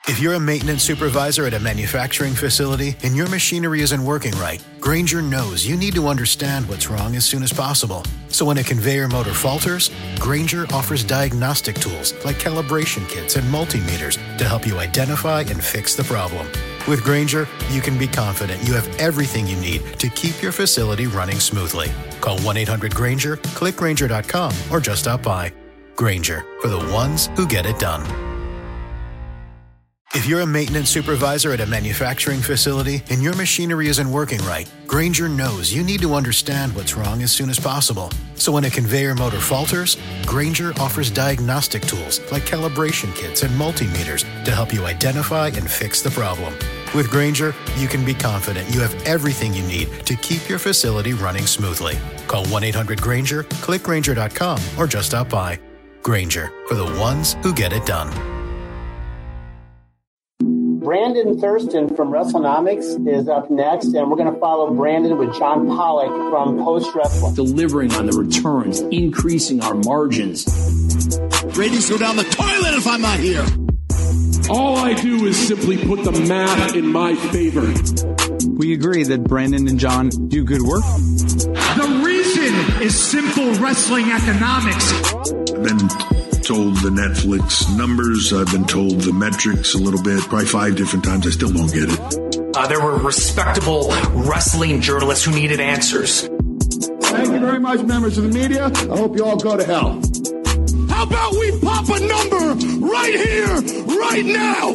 If you're a maintenance supervisor at a manufacturing facility and your machinery isn't working right, Grainger knows you need to understand what's wrong as soon as possible. So when a conveyor motor falters, Grainger offers diagnostic tools like calibration kits and multimeters to help you identify and fix the problem. With Grainger, you can be confident you have everything you need to keep your facility running smoothly. Call 1-800-GRAINGER, click Grainger.com, or just stop by. Grainger, for the ones who get it done. If you're a maintenance supervisor at a manufacturing facility and your machinery isn't working right, Grainger knows you need to understand what's wrong as soon as possible. So when a conveyor motor falters, Grainger offers diagnostic tools like calibration kits and multimeters to help you identify and fix the problem. With Grainger, you can be confident you have everything you need to keep your facility running smoothly. Call 1-800-GRAINGER, click Grainger.com, or just stop by. Grainger, for the ones who get it done. Brandon Thurston from WrestleNomics is up next, and we're going to follow Brandon with John Pollock from Post Wrestling. Delivering on the returns, increasing our margins. Ratings go down the toilet if I'm not here. All I do is simply put the math in my favor. We agree that Brandon and John do good work. The reason is simple wrestling economics. I've been told the Netflix numbers. I've been told the metrics a little bit, probably 5 different times. I still don't get it. There were respectable wrestling journalists who needed answers. Thank you very much, members of the media. I hope you all go to hell. How about we pop a number right here, right now?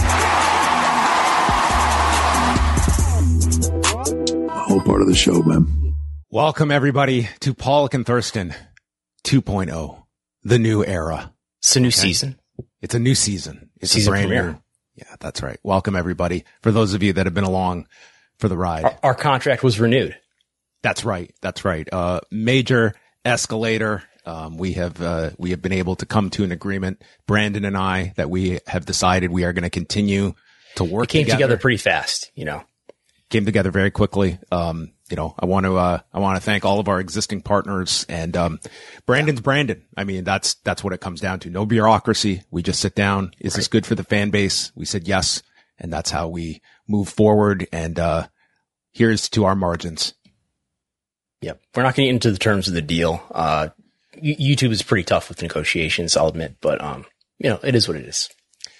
Whole part of the show, man. Welcome, everybody, to Pollock and Thurston 2.0. The new era. It's a new season. It's a new season. It's season a brand premiere. new. Yeah, that's right. Welcome, everybody. For those of you that have been along for the ride. Our contract was renewed. That's right. That's right. Major escalator. We have been able to come to an agreement, Brandon and I, that we have decided we are going to continue to work together. It came together pretty fast, you know. Came together very quickly. I want to thank all of our existing partners, and Brandon's Brandon. I mean, that's what it comes down to. No bureaucracy. We just sit down. Is this good for the fan base? We said yes, and that's how we move forward. And here's to our margins. Yep. We're not going to get into the terms of the deal. YouTube is pretty tough with negotiations, I'll admit, but it is what it is.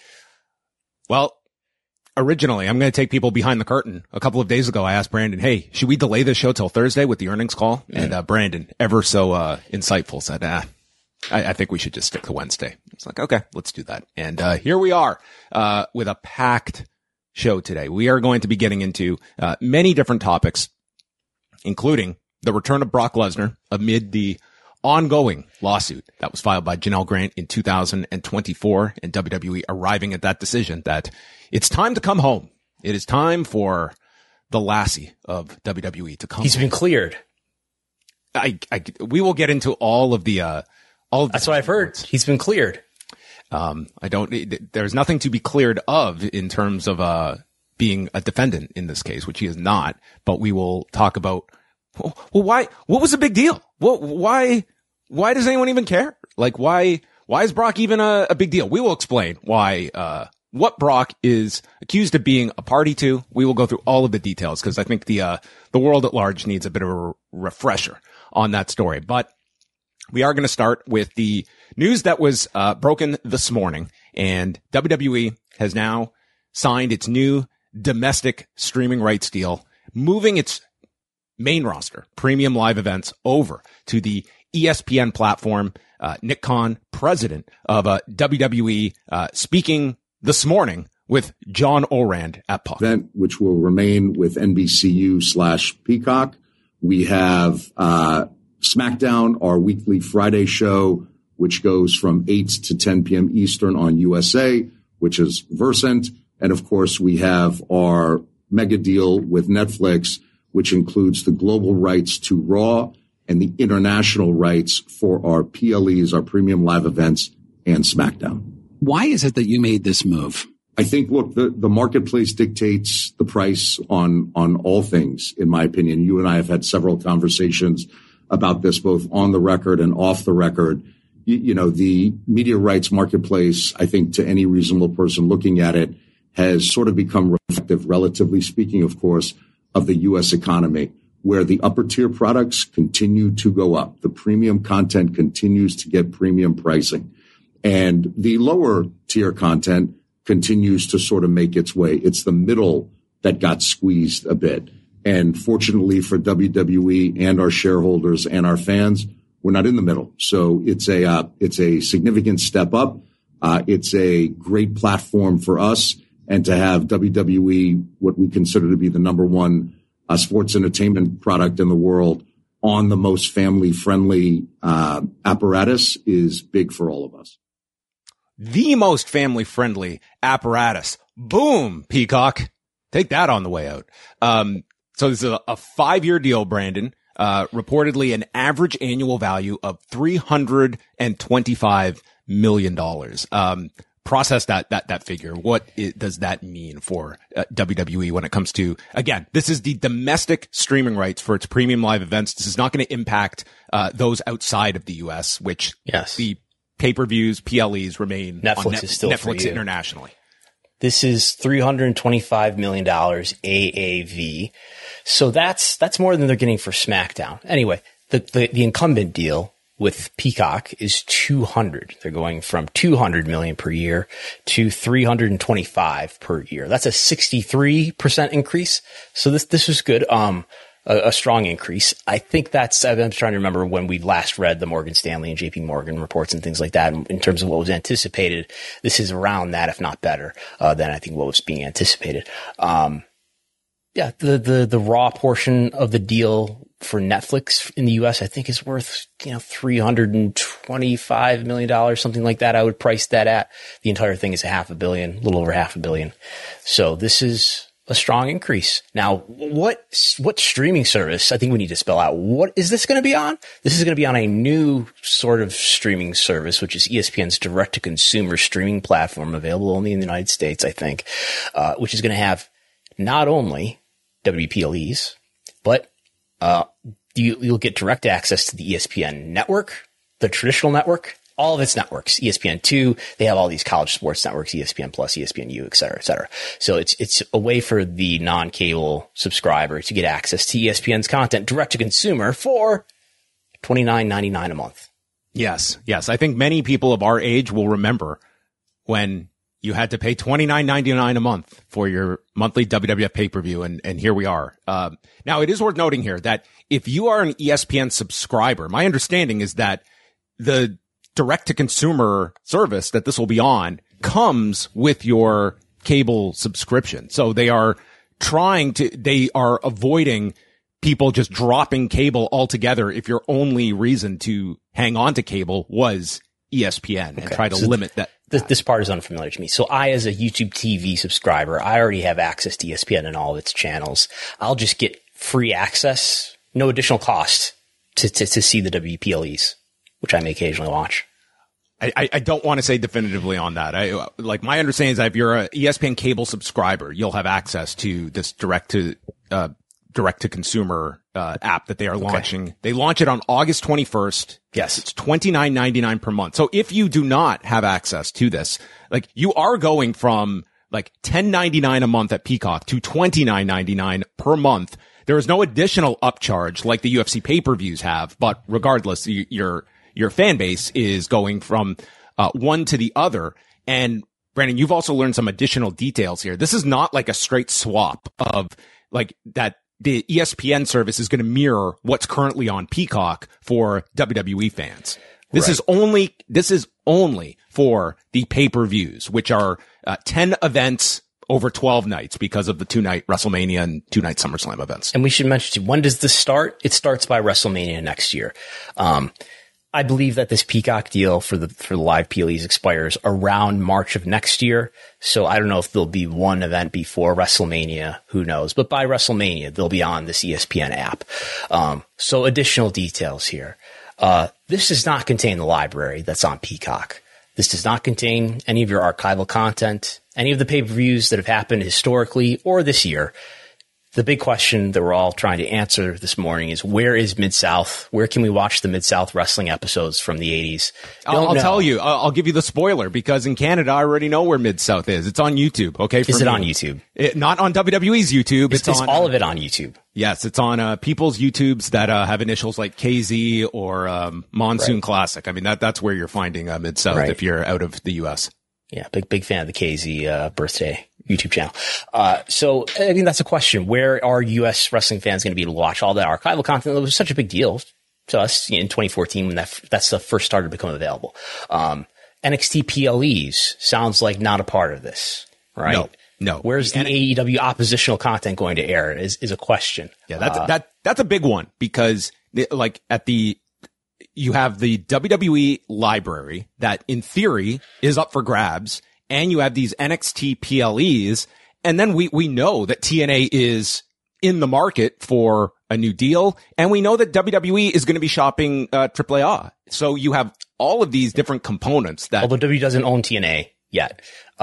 Well, originally, I'm going to take people behind the curtain. A couple of days ago, I asked Brandon, hey, should we delay this show till Thursday with the earnings call? Mm. And Brandon, ever so insightful, said, I think we should just stick to Wednesday. It's like, okay, let's do that. And here we are with a packed show today. We are going to be getting into many different topics, including the return of Brock Lesnar amid the ongoing lawsuit that was filed by Janelle Grant in 2024, and WWE arriving at that decision that it's time to come home. It is time for the Lassie of WWE to come. He's been cleared. We will get into all of the That's what I've heard. He's been cleared. There's nothing to be cleared of in terms of being a defendant in this case, which he is not. But we will talk about. Well, why? What was the big deal? Why does anyone even care? Like, why is Brock even a big deal? We will explain why, what Brock is accused of being a party to. We will go through all of the details because I think the world at large needs a bit of a refresher on that story. But we are going to start with the news that was, broken this morning, and WWE has now signed its new domestic streaming rights deal, moving its main roster, premium live events, over to the ESPN platform. Nick Khan, president of WWE, speaking this morning with John Orand at Puck. Event which will remain with NBCU/Peacock. We have SmackDown, our weekly Friday show, which goes from 8 to 10 p.m. Eastern on USA, which is Versant. And of course, we have our mega deal with Netflix, which includes the global rights to Raw and the international rights for our PLEs, our premium live events, and SmackDown. Why is it that you made this move? I think, look, the marketplace dictates the price on all things, in my opinion. You and I have had several conversations about this, both on the record and off the record. the media rights marketplace, I think to any reasonable person looking at it, has sort of become reflective, relatively speaking, of course, of the U.S. economy, where the upper tier products continue to go up. The premium content continues to get premium pricing. And the lower tier content continues to sort of make its way. It's the middle that got squeezed a bit. And fortunately for WWE and our shareholders and our fans, we're not in the middle. So it's a significant step up. It's a great platform for us. And to have WWE, what we consider to be the number one sports entertainment product in the world, on the most family-friendly apparatus is big for all of us. The most family-friendly apparatus. Boom, Peacock. Take that on the way out. So this is a 5-year deal, Brandon. Reportedly an average annual value of $325 million. Process that figure. What does that mean for WWE when it comes to, again, this is the domestic streaming rights for its premium live events. This is not going to impact those outside of the U.S., which the pay-per-views, PLEs remain Netflix is still Netflix internationally. This is $325 million AAV. So that's more than they're getting for SmackDown. Anyway, the incumbent deal with Peacock is 200. They're going from 200 million per year to 325 per year. That's a 63% increase. So this was good. A strong increase. I think I'm trying to remember when we last read the Morgan Stanley and JP Morgan reports and things like that in terms of what was anticipated. This is around that, if not better, than I think what was being anticipated. The raw portion of the deal for Netflix in the US, I think is worth, $325 million, something like that. I would price that at. The entire thing is a little over $500 million. So this is a strong increase. Now, what streaming service? I think we need to spell out. What is this going to be on? This is going to be on a new sort of streaming service, which is ESPN's direct-to-consumer streaming platform, available only in the United States, I think, which is going to have not only WPLEs, but you'll get direct access to the ESPN network, the traditional network, all of its networks, ESPN2. They have all these college sports networks, ESPN Plus, ESPNU, et cetera, et cetera. So it's a way for the non-cable subscriber to get access to ESPN's content direct to consumer for $29.99 a month. Yes. I think many people of our age will remember when you had to pay $29.99 a month for your monthly WWF pay-per-view, and here we are. Now, it is worth noting here that if you are an ESPN subscriber, my understanding is that the direct-to-consumer service that this will be on comes with your cable subscription. So they are avoiding people just dropping cable altogether if your only reason to hang on to cable was ESPN, and try to limit that. This part is unfamiliar to me. So I, as a YouTube TV subscriber, I already have access to ESPN and all of its channels. I'll just get free access, no additional cost to see the WPLEs, which I may occasionally watch. I don't want to say definitively on that. My understanding is that if you're a ESPN cable subscriber, you'll have access to this direct to consumer app that they are launching. They launch it on August 21st. Yes. It's $29.99 per month. So if you do not have access to this, you are going from $10.99 a month at Peacock to $29.99 per month. There is no additional upcharge like the UFC pay-per-views have, but regardless, your fan base is going from one to the other. And Brandon, you've also learned some additional details here. This is not like a straight swap of that. The ESPN service is going to mirror what's currently on Peacock for WWE fans. This is only for the pay-per-views, which are 10 events over 12 nights because of the 2-night WrestleMania and 2-night SummerSlam events. And we should mention, when does this start? It starts by WrestleMania next year. I believe that this Peacock deal for the live PLEs expires around March of next year. So I don't know if there'll be one event before WrestleMania. Who knows? But by WrestleMania, they'll be on this ESPN app. So additional details here. This does not contain the library that's on Peacock. This does not contain any of your archival content, any of the pay-per-views that have happened historically or this year. the big question that we're all trying to answer this morning is, where is Mid-South? Where can we watch the Mid-South wrestling episodes from the 80s? I'll tell you. I'll give you the spoiler, because in Canada, I already know where Mid-South is. It's on YouTube, okay? Is it on YouTube? Not on WWE's YouTube. It's on, all of it on YouTube. Yes, it's on people's YouTubes that have initials like KZ or Monsoon Classic. I mean, that's where you're finding Mid-South if you're out of the U.S. Yeah, big fan of the KZ birthday YouTube channel. So, I mean, that's a question. Where are U.S. wrestling fans going to be able to watch all that archival content? It was such a big deal to us in 2014 when that's the first started to become available. NXT PLEs sounds like not a part of this, right? No. Where's the AEW oppositional content going to air is a question. Yeah, that's a big one, because like you have the WWE library that in theory is up for grabs, and you have these NXT PLEs. And then we know that TNA is in the market for a new deal. And we know that WWE is going to be shopping, AAA. So you have all of these different components that, although WWE doesn't own TNA yet.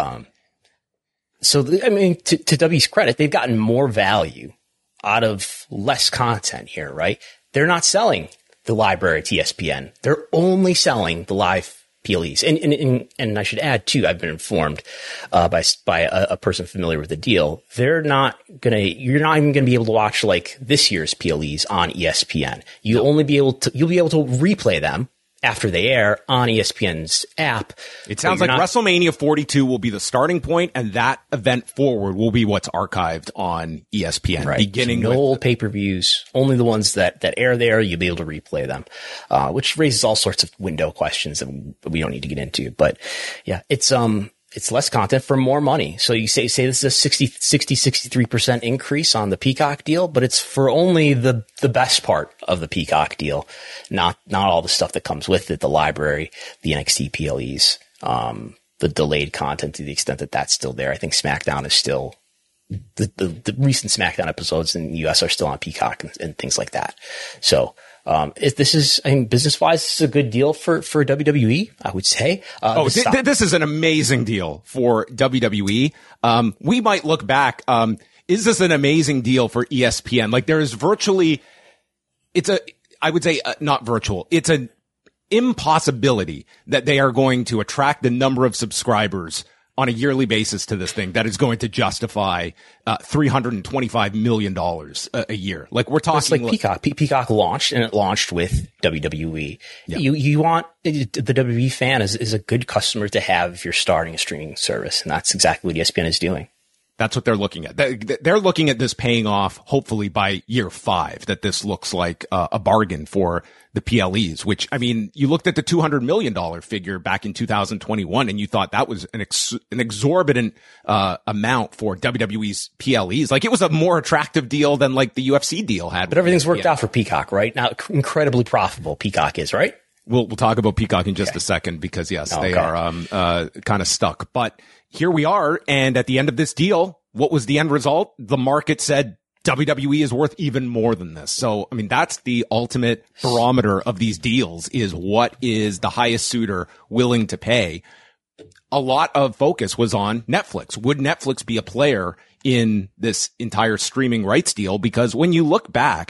So I mean, to W's credit, they've gotten more value out of less content here, right? They're not selling the library at ESPN. They're only selling the live PLEs. And I should add too, I've been informed, by a person familiar with the deal. You're not even going to be able to watch like this year's PLEs on ESPN. You'll be able to replay them after they air on ESPN's app. It sounds like WrestleMania 42 will be the starting point, and that event forward will be what's archived on ESPN. Right. Beginning so with old pay-per-views, only the ones that air there, you'll be able to replay them, which raises all sorts of window questions that we don't need to get into. But yeah, it's less content for more money. So you say this is a 63% increase on the Peacock deal, but it's for only the best part of the Peacock deal, not all the stuff that comes with it, the library, the NXT PLEs, the delayed content to the extent that that's still there. I think SmackDown is still, the recent SmackDown episodes in the US are still on Peacock and things like that. So, business-wise, this is a good deal for WWE, I would say. This is an amazing deal for WWE. We might look back. Is this an amazing deal for ESPN? Like, there is virtually, I would say not virtual. It's an impossibility that they are going to attract the number of subscribers on a yearly basis to this thing that is going to justify $325 million a year. Like, we're talking like Peacock. Peacock launched, and it launched with WWE. Yeah. You want the WWE fan is a good customer to have if you're starting a streaming service, and that's exactly what ESPN is doing. That's what they're looking at. They're looking at this paying off, hopefully by year 5, that this looks like a bargain for the PLEs, which, I mean, you looked at the $200 million figure back in 2021 and you thought that was an exorbitant amount for WWE's PLEs. Like, it was a more attractive deal than like the UFC deal had. But everything's worked out for Peacock, right? Now, incredibly profitable Peacock is, right? We'll talk about Peacock in just a second, because yes, they are kind of stuck. But here we are, and at the end of this deal, what was the end result? The market said WWE is worth even more than this. So, I mean, that's the ultimate barometer of these deals, is what is the highest suitor willing to pay. A lot of focus was on Netflix. Would Netflix be a player in this entire streaming rights deal? Because when you look back,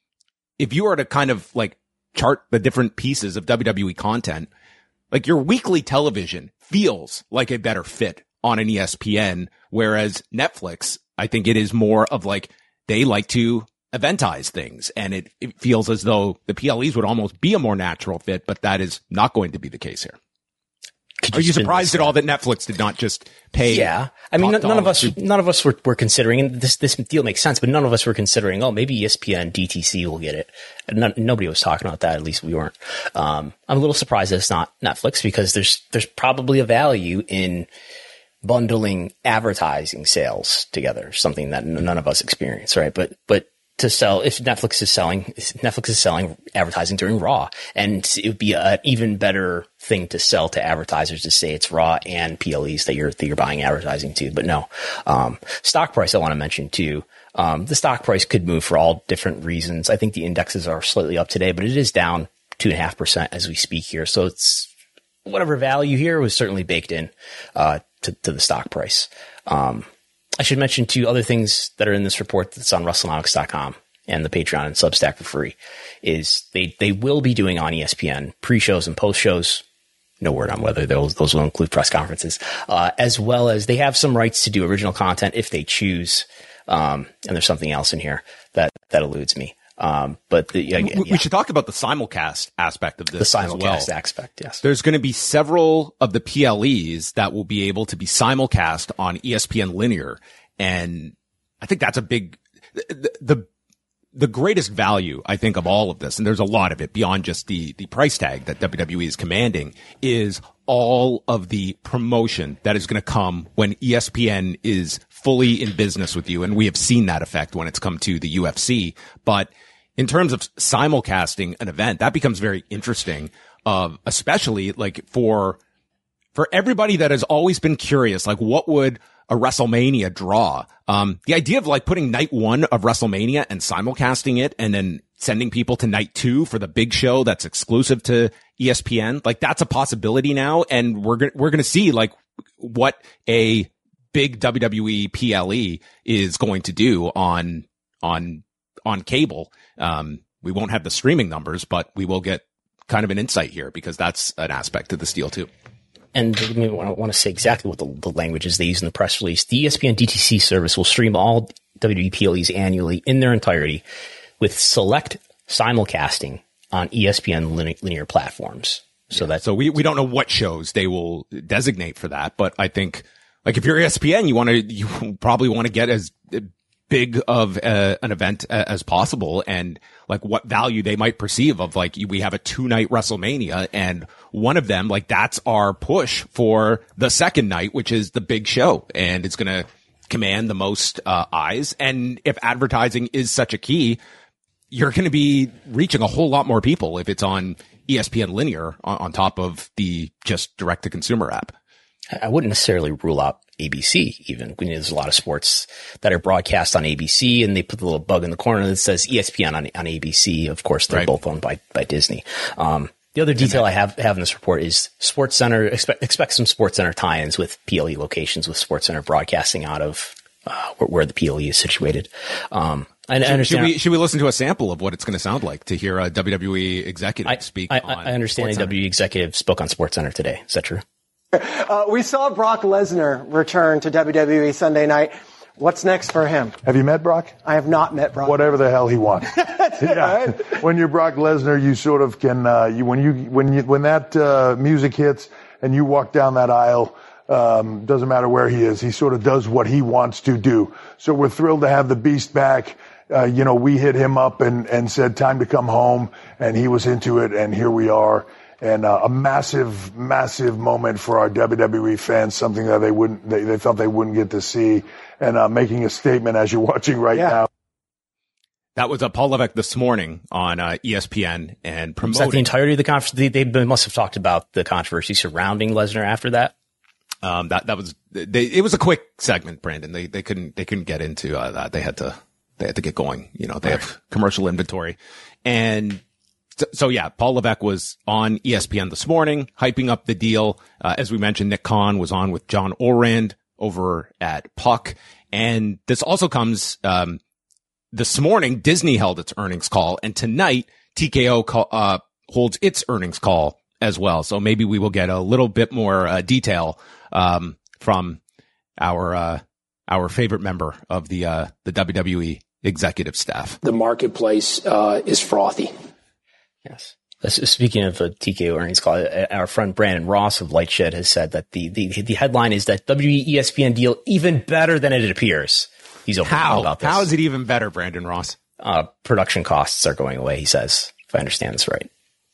if you were to kind of like chart the different pieces of WWE content, like, your weekly television feels like a better fit on an ESPN, whereas Netflix, I think it is more of like, they like to eventize things, and it feels as though the PLEs would almost be a more natural fit, but that is not going to be the case here. Are you surprised at all that Netflix did not just pay? Yeah. I mean, none of us were considering, and this deal makes sense, but none of us were considering, maybe ESPN DTC will get it. And nobody was talking about that. At least we weren't. I'm a little surprised that it's not Netflix, because there's probably a value in bundling advertising sales together, something that none of us experience, right? But to sell, if Netflix is selling advertising during Raw, and it would be an even better thing to sell to advertisers to say it's Raw and PLEs that you're buying advertising to. But no, stock price I want to mention too. The stock price could move for all different reasons. I think the indexes are slightly up today, but it is down 2.5% as we speak here. So it's whatever value here was certainly baked in, to the stock price. I should mention two other things that are in this report that's on WrestleNomics.com and the Patreon and Substack for free. Is they will be doing on ESPN pre-shows and post-shows. No word on whether those will include press conferences, as well as they have some rights to do original content if they choose. And there's something else in here that eludes me. But we should talk about the simulcast aspect of this. The simulcast as well. aspect, yes. There's going to be several of the PLEs that will be able to be simulcast on ESPN Linear, and I think that's a big the greatest value, I think, of all of this, and there's a lot of it beyond just the price tag that WWE is commanding, is all of the promotion that is going to come when ESPN is fully in business with you. And we have seen that effect when it's come to the UFC. But in terms of simulcasting an event, that becomes very interesting, especially like for everybody that has always been curious, like what would a WrestleMania draw? The idea of like putting night one of WrestleMania and simulcasting it and then sending people to night two for the big show that's exclusive to ESPN, like that's a possibility now. And we're going to see like what a big WWE PLE is going to do on cable. We won't have the streaming numbers, but we will get kind of an insight here because that's an aspect of this deal too. And I want to say exactly what the language is they use in the press release. The ESPN DTC service will stream all WWE PLEs annually in their entirety with select simulcasting on ESPN linear platforms. So we don't know what shows they will designate for that, but I think like if you're ESPN, you probably want to get as big of an event as possible, and like what value they might perceive of like we have a 2-night WrestleMania and one of them, like that's our push for the second night, which is the big show, and it's going to command the most eyes. And if advertising is such a key, you're going to be reaching a whole lot more people if it's on ESPN Linear on top of the just direct to consumer app. I wouldn't necessarily rule out ABC even. There's a lot of sports that are broadcast on ABC, and they put the little bug in the corner that says ESPN on ABC. Of course, they're both owned by Disney. The other detail I have in this report is SportsCenter. Expect some SportsCenter tie-ins with PLE locations, with SportsCenter broadcasting out of where the PLE is situated. I understand. Should we listen to a sample of what it's going to sound like to hear a WWE executive speak? I understand a WWE executive spoke on SportsCenter today. Is that true? We saw Brock Lesnar return to WWE Sunday night. What's next for him? Have you met Brock? I have not met Brock. Whatever the hell he wants. That's it, right? When you're Brock Lesnar, you sort of can, when that music hits and you walk down that aisle, doesn't matter where he is, he sort of does what he wants to do. So we're thrilled to have the Beast back. We hit him up and said time to come home, and he was into it, and here we are. And a massive, massive moment for our WWE fans, something that they thought they wouldn't get to see, and making a statement as you're watching right now. That was Paul Levesque this morning on ESPN and promoting. Is that the entirety of the controversy? They must have talked about the controversy surrounding Lesnar after that. It was a quick segment, Brandon. They couldn't get into that. They had to get going. They have commercial inventory, and. So yeah, Paul Levesque was on ESPN this morning, hyping up the deal. As we mentioned, Nick Khan was on with John Orand over at Puck. And this also comes, this morning, Disney held its earnings call, and tonight TKO holds its earnings call as well. So maybe we will get a little bit more detail from our favorite member of the WWE executive staff. The marketplace is frothy. Yes. Speaking of a TKO earnings call, our friend Brandon Ross of Lightshed has said that the headline is that WWE ESPN deal even better than it appears. He's open about this. How is it even better, Brandon Ross? Production costs are going away, he says, if I understand this right.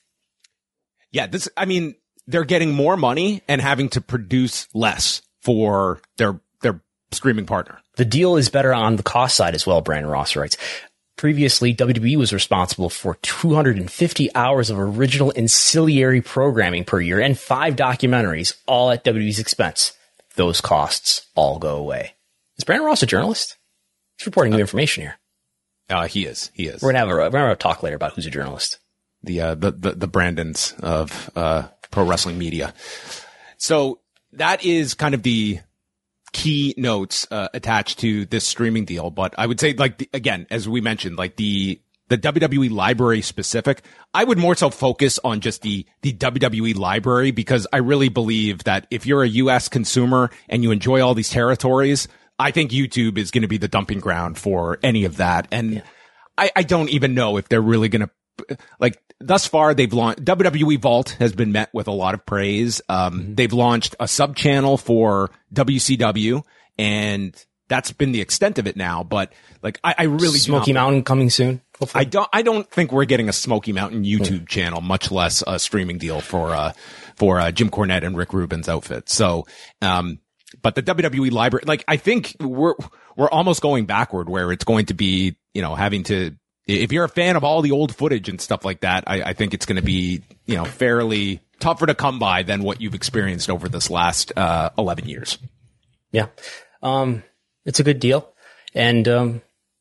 Yeah, they're getting more money and having to produce less for their streaming partner. The deal is better on the cost side as well, Brandon Ross writes. Previously, WWE was responsible for 250 hours of original ancillary programming per year and 5 documentaries, all at WWE's expense. Those costs all go away. Is Brandon Ross a journalist? He's reporting new information here. He is. We're gonna have a talk later about who's a journalist. The Brandons of pro wrestling media. So that is kind of the key notes attached to this streaming deal, but I would say, like, again, as we mentioned, like the WWE library specific, I would more so focus on just the WWE library, because I really believe that if you're a US consumer and you enjoy all these territories, I think YouTube is going to be the dumping ground for any of that. And I don't even know if they're really going to, like, thus far they've launched, WWE Vault has been met with a lot of praise. They've launched a sub channel for WCW, and that's been the extent of it now. But like, I really Smoky Mountain coming soon. Hopefully. I don't think we're getting a Smoky Mountain YouTube channel, much less a streaming deal for Jim Cornette and Rick Rubin's outfit. So, but the WWE library, like, I think we're almost going backward, where it's going to be, you know, having to, if you're a fan of all the old footage and stuff like that, I think it's going to be, you know, fairly tougher to come by than what you've experienced over this last 11 years. Yeah. It's a good deal. And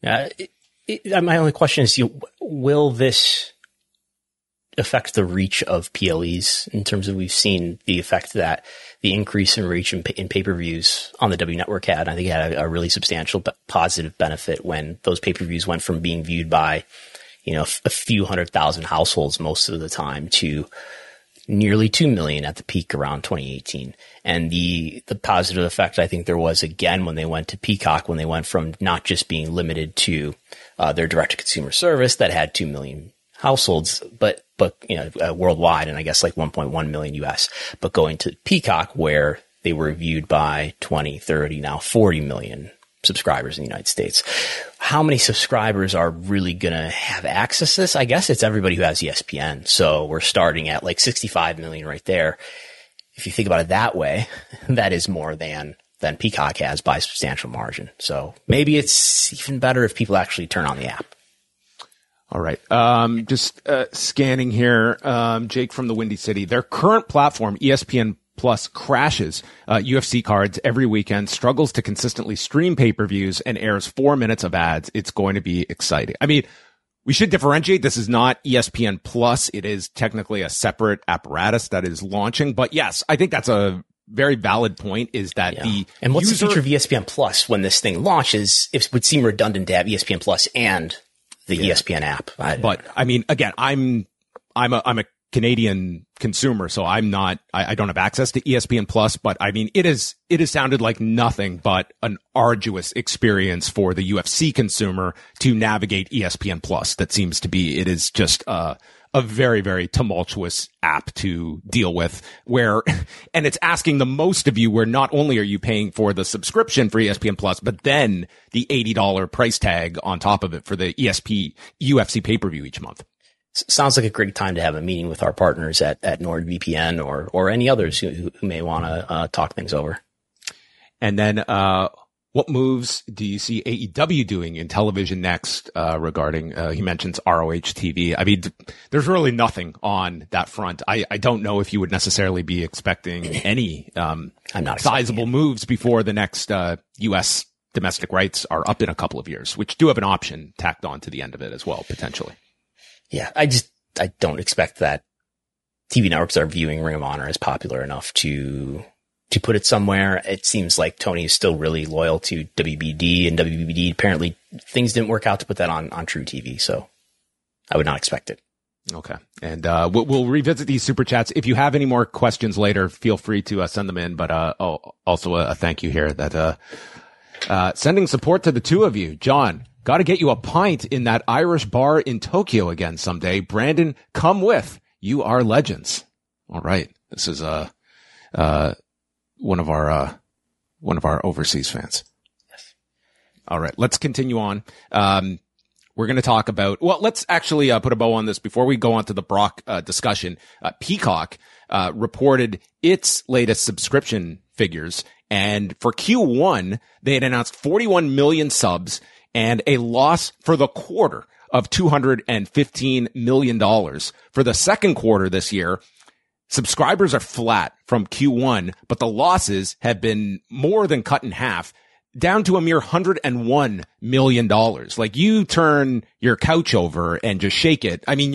my only question is, will this affect the reach of PLEs, in terms of, we've seen the effect that the increase in reach in pay-per-views on the W Network had. I think it had a really substantial positive benefit when those pay-per-views went from being viewed by, you know, a few 100,000 households most of the time to nearly 2 million at the peak around 2018. And the positive effect I think there was again when they went to Peacock, when they went from not just being limited to their direct-to-consumer service that had 2 million households, but you know, worldwide, and I guess like 1.1 million US, but going to Peacock, where they were viewed by 20, 30, now 40 million subscribers in the United States. How many subscribers are really going to have access to this? I guess it's everybody who has ESPN. So we're starting at like 65 million right there. If you think about it that way, that is more than Peacock has by a substantial margin. So maybe it's even better if people actually turn on the app. All right. Just scanning here. Jake from the Windy City. Their current platform, ESPN Plus, crashes UFC cards every weekend, struggles to consistently stream pay-per-views, and airs 4 minutes of ads. It's going to be exciting. I mean, we should differentiate. This is not ESPN Plus. It is technically a separate apparatus that is launching. But yes, I think that's a very valid point, is that and what's the future of ESPN Plus when this thing launches? It would seem redundant to have ESPN Plus and the ESPN app. But I mean, again, I'm a Canadian consumer, so I don't have access to ESPN Plus, but I mean, it has sounded like nothing but an arduous experience for the UFC consumer to navigate ESPN Plus. That seems to be, it is just a very, very tumultuous app to deal with, and it's asking the most of you, where not only are you paying for the subscription for ESPN Plus, but then the $80 price tag on top of it for the UFC pay-per-view each month. Sounds like a great time to have a meeting with our partners at NordVPN or any others who may want to talk things over. And then, what moves do you see AEW doing in television next, regarding, he mentions ROH TV. I mean, there's really nothing on that front. I don't know if you would necessarily be expecting any, I'm not sizable moves before the next, US domestic rights are up in a couple of years, which do have an option tacked on to the end of it as well, potentially. Yeah, I don't expect that TV networks are viewing Ring of Honor as popular enough to put it somewhere. It seems like Tony is still really loyal to WBD, and WBD apparently things didn't work out to put that on True TV. So I would not expect it. Okay. And, we'll revisit these super chats. If you have any more questions later, feel free to send them in. But, also a thank you here that, sending support to the two of you. John, got to get you a pint in that Irish bar in Tokyo again someday. Brandon, come with. You are legends. All right. This is, one of our overseas fans. Yes. All right. Let's continue on. We're going to talk about, well, let's actually put a bow on this before we go on to the Brock discussion. Peacock reported its latest subscription figures, and for Q1, they had announced 41 million subs and a loss for the quarter of $215 million. For the second quarter this year, subscribers are flat from Q1, but the losses have been more than cut in half, down to a mere $101 million. Like, you turn your couch over and just shake it. I mean, you're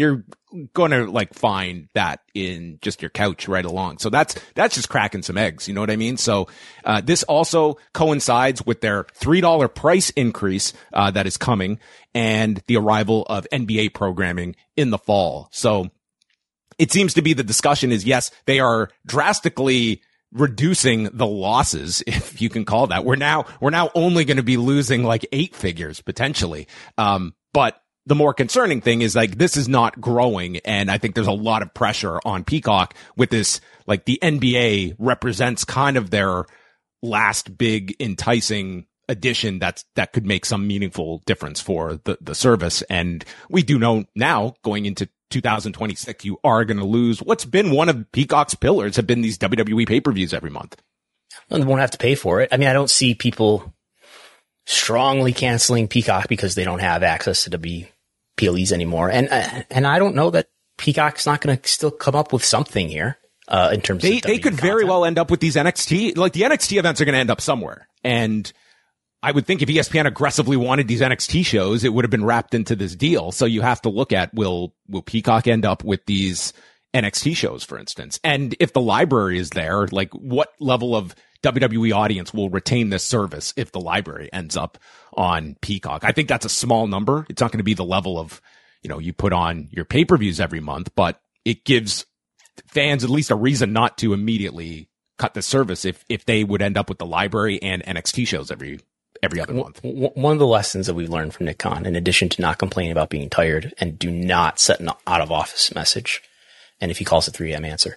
going to like find that in just your couch right along. So that's just cracking some eggs. You know what I mean? So, this also coincides with their $3 price increase, that is coming, and the arrival of NBA programming in the fall. So it seems to be the discussion is, yes, they are drastically reducing the losses, if you can call that. We're now only going to be losing like 8 figures potentially. But the more concerning thing is like this is not growing, and I think there's a lot of pressure on Peacock with this. Like the NBA represents kind of their last big enticing addition that could make some meaningful difference for the service. And we do know now going into 2026, you are going to lose what's been one of Peacock's pillars have been these WWE pay-per-views every month. Well, they won't have to pay for it. I mean, I don't see people strongly canceling Peacock because they don't have access to WPLEs anymore. And I don't know that Peacock's not going to still come up with something here, in terms of they could very well end up with these NXT, like the NXT events are going to end up somewhere. And I would think if ESPN aggressively wanted these NXT shows, it would have been wrapped into this deal. So you have to look at, will Peacock end up with these NXT shows, for instance? And if the library is there, like what level of WWE audience will retain this service if the library ends up on Peacock? I think that's a small number. It's not going to be the level of, you put on your pay-per-views every month, but it gives fans at least a reason not to immediately cut the service if they would end up with the library and NXT shows every other month. One of the lessons that we've learned from Nick Khan, in addition to not complaining about being tired and do not set an out of office message, and if he calls it 3 a.m. answer,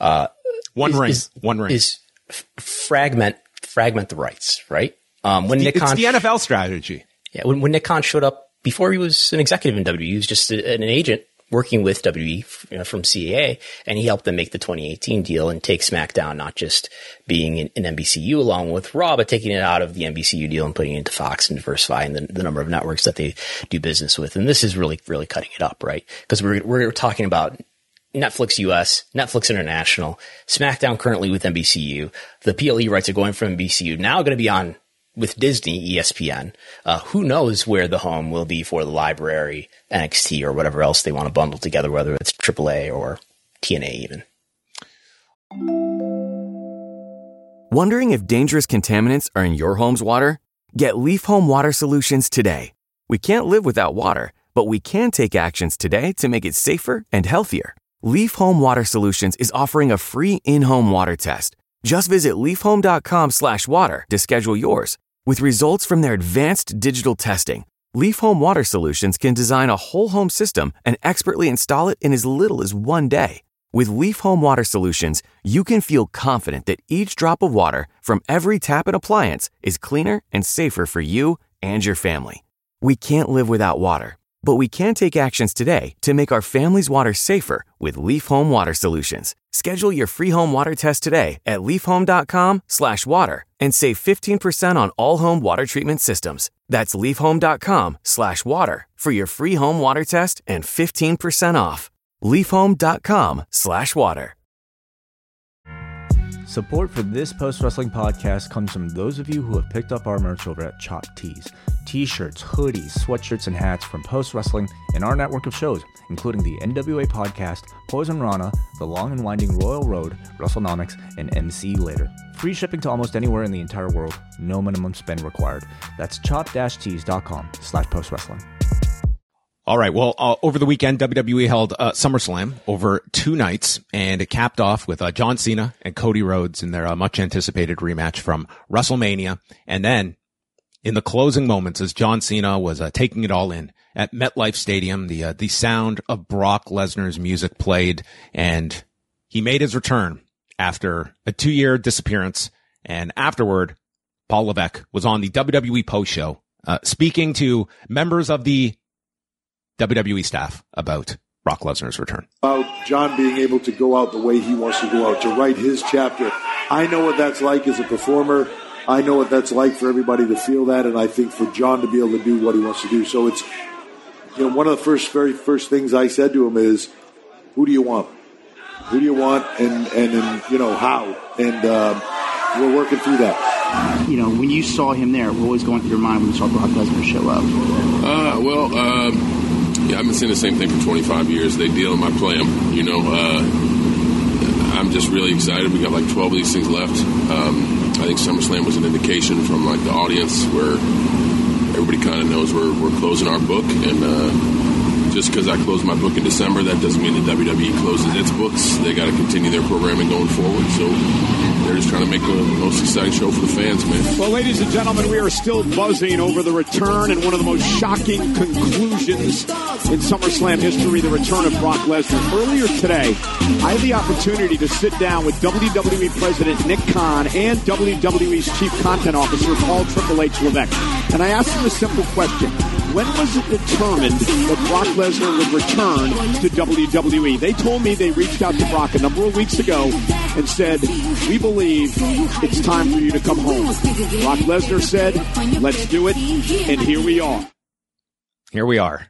one ring is fragment the rights, right? It's the NFL strategy. Yeah. When Nick Khan showed up before he was an executive in WWE, he was just an agent working with WWE from CAA, and he helped them make the 2018 deal and take SmackDown, not just being in NBCU along with Raw, but taking it out of the NBCU deal and putting it into Fox and diversifying the number of networks that they do business with. And this is really, really cutting it up, right? Because we're talking about Netflix US, Netflix International, SmackDown currently with NBCU. The PLE rights are going from NBCU, now going to be on with Disney, ESPN. Who knows where the home will be for the library, NXT, or whatever else they want to bundle together, whether it's AAA or TNA even. Wondering if dangerous contaminants are in your home's water? Get Leaf Home Water Solutions today. We can't live without water, but we can take actions today to make it safer and healthier. Leaf Home Water Solutions is offering a free in-home water test. Just visit leafhome.com/water to schedule yours. With results from their advanced digital testing, Leaf Home Water Solutions can design a whole home system and expertly install it in as little as 1 day. With Leaf Home Water Solutions, you can feel confident that each drop of water from every tap and appliance is cleaner and safer for you and your family. We can't live without water, but we can take actions today to make our family's water safer with Leaf Home Water Solutions. Schedule your free home water test today at leafhome.com/water and save 15% on all home water treatment systems. That's leafhome.com/water for your free home water test and 15% off. leafhome.com/water. Support for this post-wrestling podcast comes from those of you who have picked up our merch over at Chopped Tees. T-shirts, hoodies, sweatshirts, and hats from Post Wrestling and our network of shows, including the NWA Podcast, Poison Rana, The Long and Winding Royal Road, WrestleNomics, and MC Later. Free shipping to almost anywhere in the entire world. No minimum spend required. That's chop-tees.com/postwrestling. All right. Well, over the weekend, WWE held SummerSlam over 2 nights, and it capped off with John Cena and Cody Rhodes in their much anticipated rematch from WrestleMania. And then in the closing moments, as John Cena was taking it all in at MetLife Stadium, the sound of Brock Lesnar's music played, and he made his return after a 2-year disappearance. And afterward, Paul Levesque was on the WWE post show, speaking to members of the WWE staff about Brock Lesnar's return. About John being able to go out the way he wants to go out, to write his chapter. I know what that's like as a performer. I know what that's like for everybody to feel that, and I think for John to be able to do what he wants to do. So it's, one of the very first things I said to him is, who do you want? Who do you want, and how? And we're working through that. When you saw him there, what was going through your mind when you saw Brock Lesnar show up? Yeah, I've been saying the same thing for 25 years. They deal them, I play them. I'm just really excited. We got like 12 of these things left. I think SummerSlam was an indication from like the audience where everybody kind of knows we're closing our book, and just because I closed my book in December, that doesn't mean that WWE closes its books. They got to continue their programming going forward. So they're just trying to make the most exciting show for the fans, man. Well, ladies and gentlemen, we are still buzzing over the return and one of the most shocking conclusions in SummerSlam history, the return of Brock Lesnar. Earlier today, I had the opportunity to sit down with WWE President Nick Khan and WWE's Chief Content Officer Paul Triple H Levesque. And I asked him a simple question. When was it determined that Brock Lesnar would return to WWE? They told me they reached out to Brock a number of weeks ago and said, we believe it's time for you to come home. Brock Lesnar said, let's do it, and here we are. Here we are.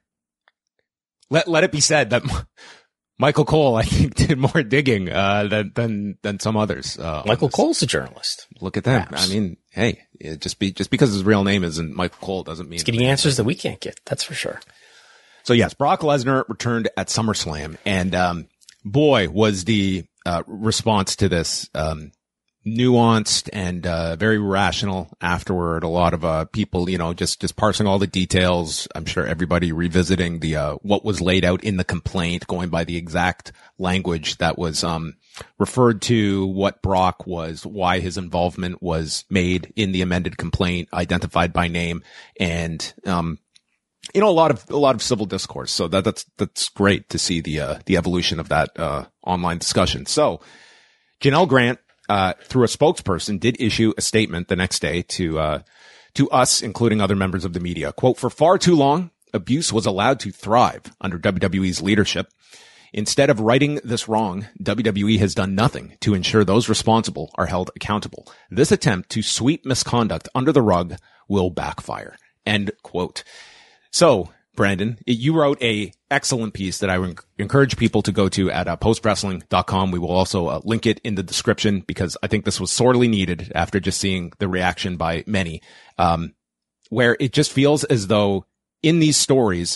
Let it be said that Michael Cole, I think, did more digging than some others. Michael Cole's a journalist. Look at that. Perhaps. I mean, hey, just because his real name isn't Michael Cole doesn't mean he's getting answers that we can't get. That's for sure. So yes, Brock Lesnar returned at SummerSlam, and boy, was the response to this nuanced and very rational afterward. A lot of people, just parsing all the details. I'm sure everybody revisiting the what was laid out in the complaint, going by the exact language that was referred to, what Brock was, why his involvement was made in the amended complaint, identified by name, and a lot of civil discourse. So that's great to see the evolution of that online discussion. So Janelle Grant, through a spokesperson, did issue a statement the next day to us, including other members of the media. Quote, for far too long, abuse was allowed to thrive under WWE's leadership. Instead of righting this wrong, WWE has done nothing to ensure those responsible are held accountable. This attempt to sweep misconduct under the rug will backfire. End quote. So, Brandon, you wrote a excellent piece that I would encourage people to go to at postwrestling.com. We will also link it in the description because I think this was sorely needed after just seeing the reaction by many, where it just feels as though in these stories,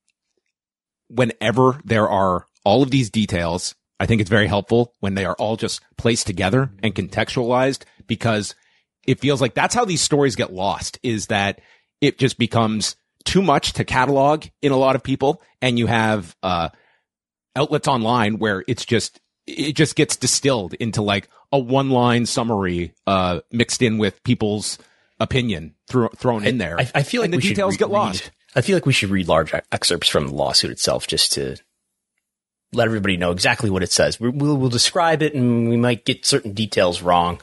whenever there are all of these details, I think it's very helpful when they are all just placed together and contextualized, because it feels like that's how these stories get lost, is that it just becomes too much to catalog in a lot of people. And you have, outlets online where it just gets distilled into like a one-line summary, mixed in with people's opinion thrown in there. I feel like the details get lost. I feel like we should read large excerpts from the lawsuit itself just to let everybody know exactly what it says. We'll describe it and we might get certain details wrong.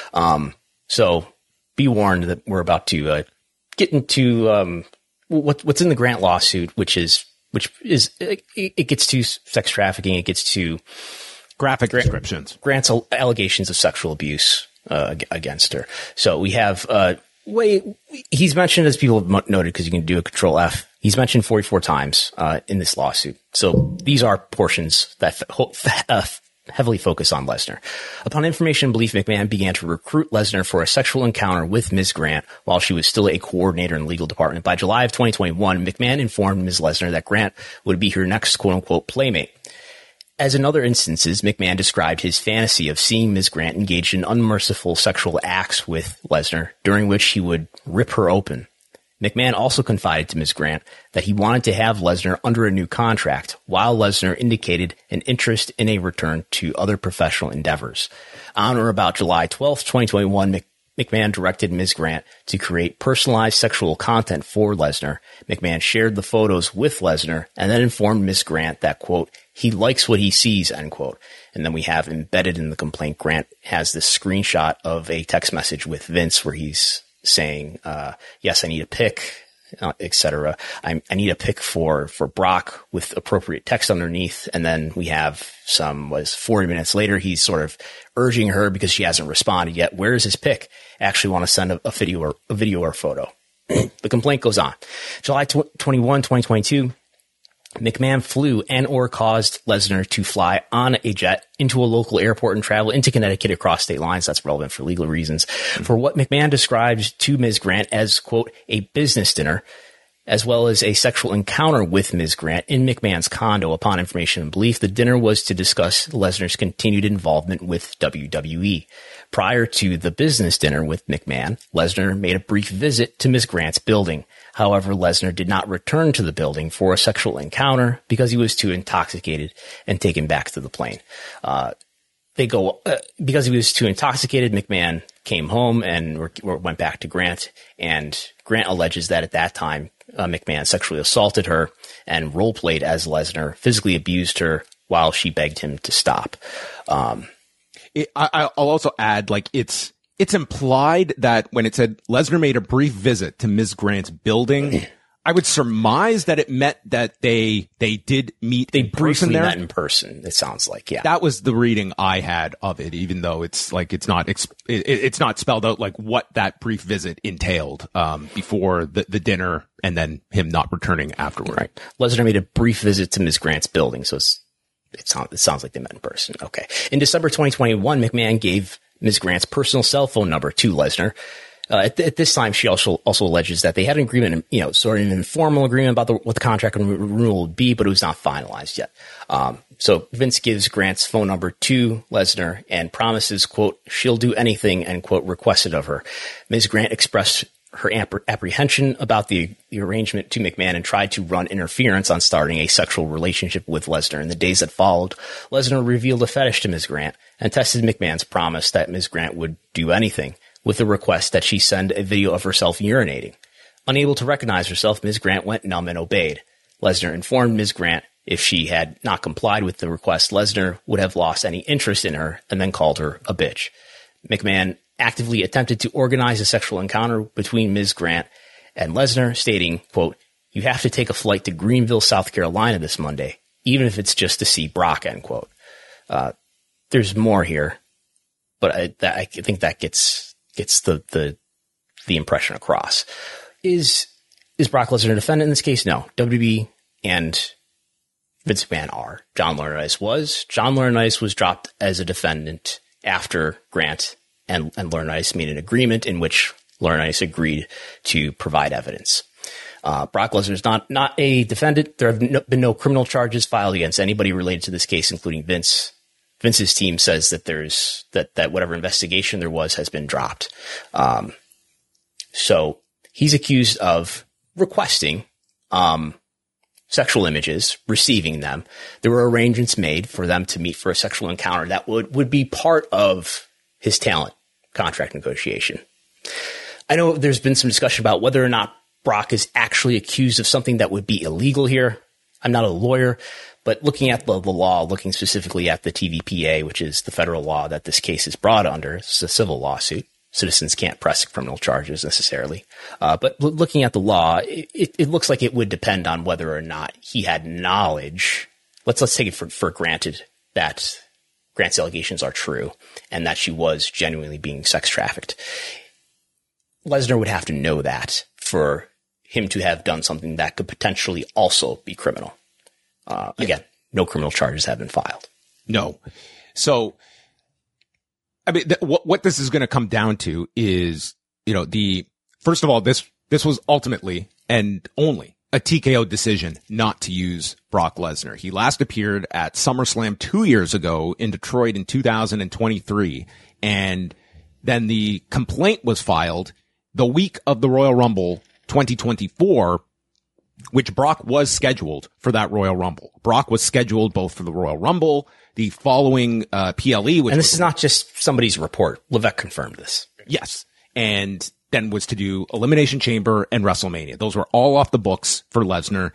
So be warned that we're about to get into what's in the Grant lawsuit, which is it gets to sex trafficking. It gets to graphic descriptions. Grant's allegations of sexual abuse against her. So we have he's mentioned, as people have noted, because you can do a Control F, he's mentioned 44 times in this lawsuit. So these are portions that heavily focus on Lesnar. Upon information and belief, McMahon began to recruit Lesnar for a sexual encounter with Ms. Grant while she was still a coordinator in the legal department. By July of 2021, McMahon informed Ms. Lesnar that Grant would be her next quote-unquote playmate. As in other instances, McMahon described his fantasy of seeing Ms. Grant engaged in unmerciful sexual acts with Lesnar, during which he would rip her open. McMahon also confided to Ms. Grant that he wanted to have Lesnar under a new contract, while Lesnar indicated an interest in a return to other professional endeavors. On or about July 12th, 2021, McMahon directed Ms. Grant to create personalized sexual content for Lesnar. McMahon shared the photos with Lesnar and then informed Ms. Grant that, quote, he likes what he sees, end quote. And then we have embedded in the complaint, Grant has this screenshot of a text message with Vince where he's saying, yes, I need a pic, etc. I need a pic for Brock with appropriate text underneath. And then we have 40 minutes later, he's sort of urging her because she hasn't responded yet. Where is his pic? I actually want to send a video or photo. The complaint goes on. July 21, 2022. McMahon flew and or caused Lesnar to fly on a jet into a local airport and travel into Connecticut across state lines. That's relevant for legal reasons. For what McMahon described to Ms. Grant as, quote, a business dinner, as well as a sexual encounter with Ms. Grant in McMahon's condo. Upon information and belief, the dinner was to discuss Lesnar's continued involvement with WWE. Prior to the business dinner with McMahon, Lesnar made a brief visit to Ms. Grant's building. However, Lesnar did not return to the building for a sexual encounter because he was too intoxicated and taken back to the plane. Because he was too intoxicated, McMahon came home and went back to Grant, and Grant alleges that at that time, McMahon sexually assaulted her and role-played as Lesnar, physically abused her while she begged him to stop. I'll also add, like, it's implied that when it said Lesnar made a brief visit to Ms. Grant's building, I would surmise that it meant that they did meet in person there. They briefly met in person, it sounds like, yeah. That was the reading I had of it, even though it's not spelled out like what that brief visit entailed, before the dinner and then him not returning afterward. Right. Lesnar made a brief visit to Ms. Grant's building, so it sounds like they met in person. Okay. In December 2021, McMahon gave Ms. Grant's personal cell phone number to Lesnar. At this time, she also alleges that they had an agreement, sort of an informal agreement about what the contract renewal would be, but it was not finalized yet. So Vince gives Grant's phone number to Lesnar and promises, quote, she'll do anything, end quote, requested of her. Ms. Grant expressed her apprehension about the arrangement to McMahon and tried to run interference on starting a sexual relationship with Lesnar. In the days that followed, Lesnar revealed a fetish to Ms. Grant and tested McMahon's promise that Ms. Grant would do anything, with the request that she send a video of herself urinating. Unable to recognize herself, Ms. Grant went numb and obeyed. Lesnar informed Ms. Grant if she had not complied with the request, Lesnar would have lost any interest in her and then called her a bitch. McMahon actively attempted to organize a sexual encounter between Ms. Grant and Lesnar, stating, quote, you have to take a flight to Greenville, South Carolina this Monday, even if it's just to see Brock, end quote. There's more here, but I think that gets the impression across. Is Brock Lesnar a defendant in this case? No. WWE and Vince McMahon are. John Laurinaitis was. John Laurinaitis was dropped as a defendant after Grant and Laurinaitis made an agreement in which Laurinaitis agreed to provide evidence. Brock Lesnar is not a defendant. There have been no criminal charges filed against anybody related to this case, including Vince. Vince's team says that that whatever investigation there was has been dropped. So he's accused of requesting sexual images, receiving them. There were arrangements made for them to meet for a sexual encounter that would be part of his talent contract negotiation. I know there's been some discussion about whether or not Brock is actually accused of something that would be illegal here. I'm not a lawyer, but looking at the law, looking specifically at the TVPA, which is the federal law that this case is brought under, it's a civil lawsuit. Citizens can't press criminal charges necessarily. But looking at the law, it looks like it would depend on whether or not he had knowledge. Let's take it for granted that Grant's allegations are true and that she was genuinely being sex trafficked. Lesnar would have to know that for him to have done something that could potentially also be criminal. Again, no criminal charges have been filed. No. So, I mean, what this is going to come down to is, first of all, this was ultimately and only a TKO decision not to use Brock Lesnar. He last appeared at SummerSlam 2 years ago in Detroit in 2023. And then the complaint was filed the week of the Royal Rumble 2024, which Brock was scheduled for that Royal Rumble. Brock was scheduled both for the Royal Rumble, the following PLE. And this is not just somebody's report. Levesque confirmed this. Yes. And then was to do Elimination Chamber and WrestleMania. Those were all off the books for Lesnar.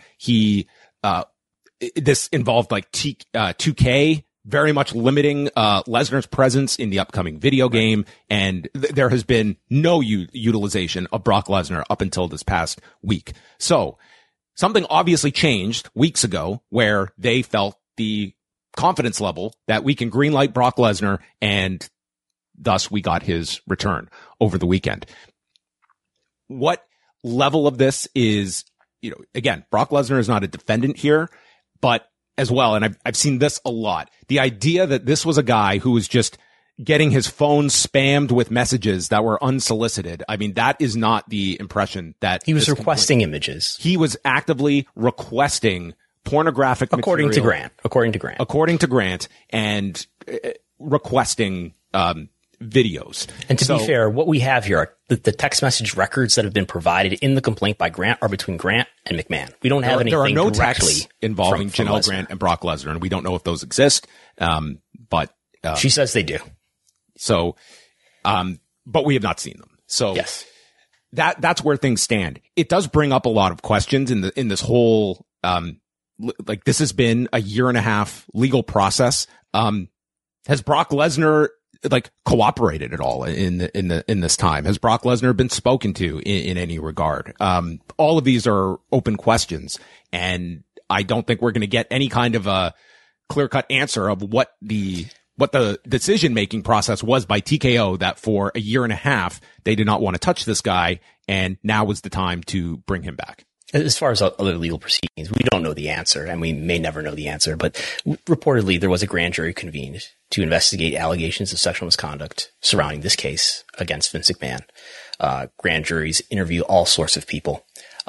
This involved like 2K, very much limiting Lesnar's presence in the upcoming video game. And there has been no utilization of Brock Lesnar up until this past week. So something obviously changed weeks ago where they felt the confidence level that we can greenlight Brock Lesnar, and thus we got his return over the weekend. What level of this is, again, Brock Lesnar is not a defendant here, but as well, and I've seen this a lot, the idea that this was a guy who was just getting his phone spammed with messages that were unsolicited. I mean, that is not the impression that he was requesting images. He was actively requesting pornographic according material. According to Grant, and requesting videos. And to be fair, what we have here are the text message records that have been provided in the complaint by Grant are between Grant and McMahon. We don't have anything There are no directly texts involving from Janelle Lesnar. Grant and Brock Lesnar, and we don't know if those exist. But she says they do. So, but we have not seen them. So yes, that's where things stand. It does bring up a lot of questions in this whole, like this has been a 1.5 year legal process. Has Brock Lesnar like cooperated at all in this time? Has Brock Lesnar been spoken to in any regard? All of these are open questions, and I don't think we're going to get any kind of a clear-cut answer of what the decision-making process was by TKO, that for a 1.5 years, they did not want to touch this guy, and now was the time to bring him back. As far as other legal proceedings, we don't know the answer, and we may never know the answer, but reportedly there was a grand jury convened to investigate allegations of sexual misconduct surrounding this case against Vince McMahon. Grand juries interview all sorts of people.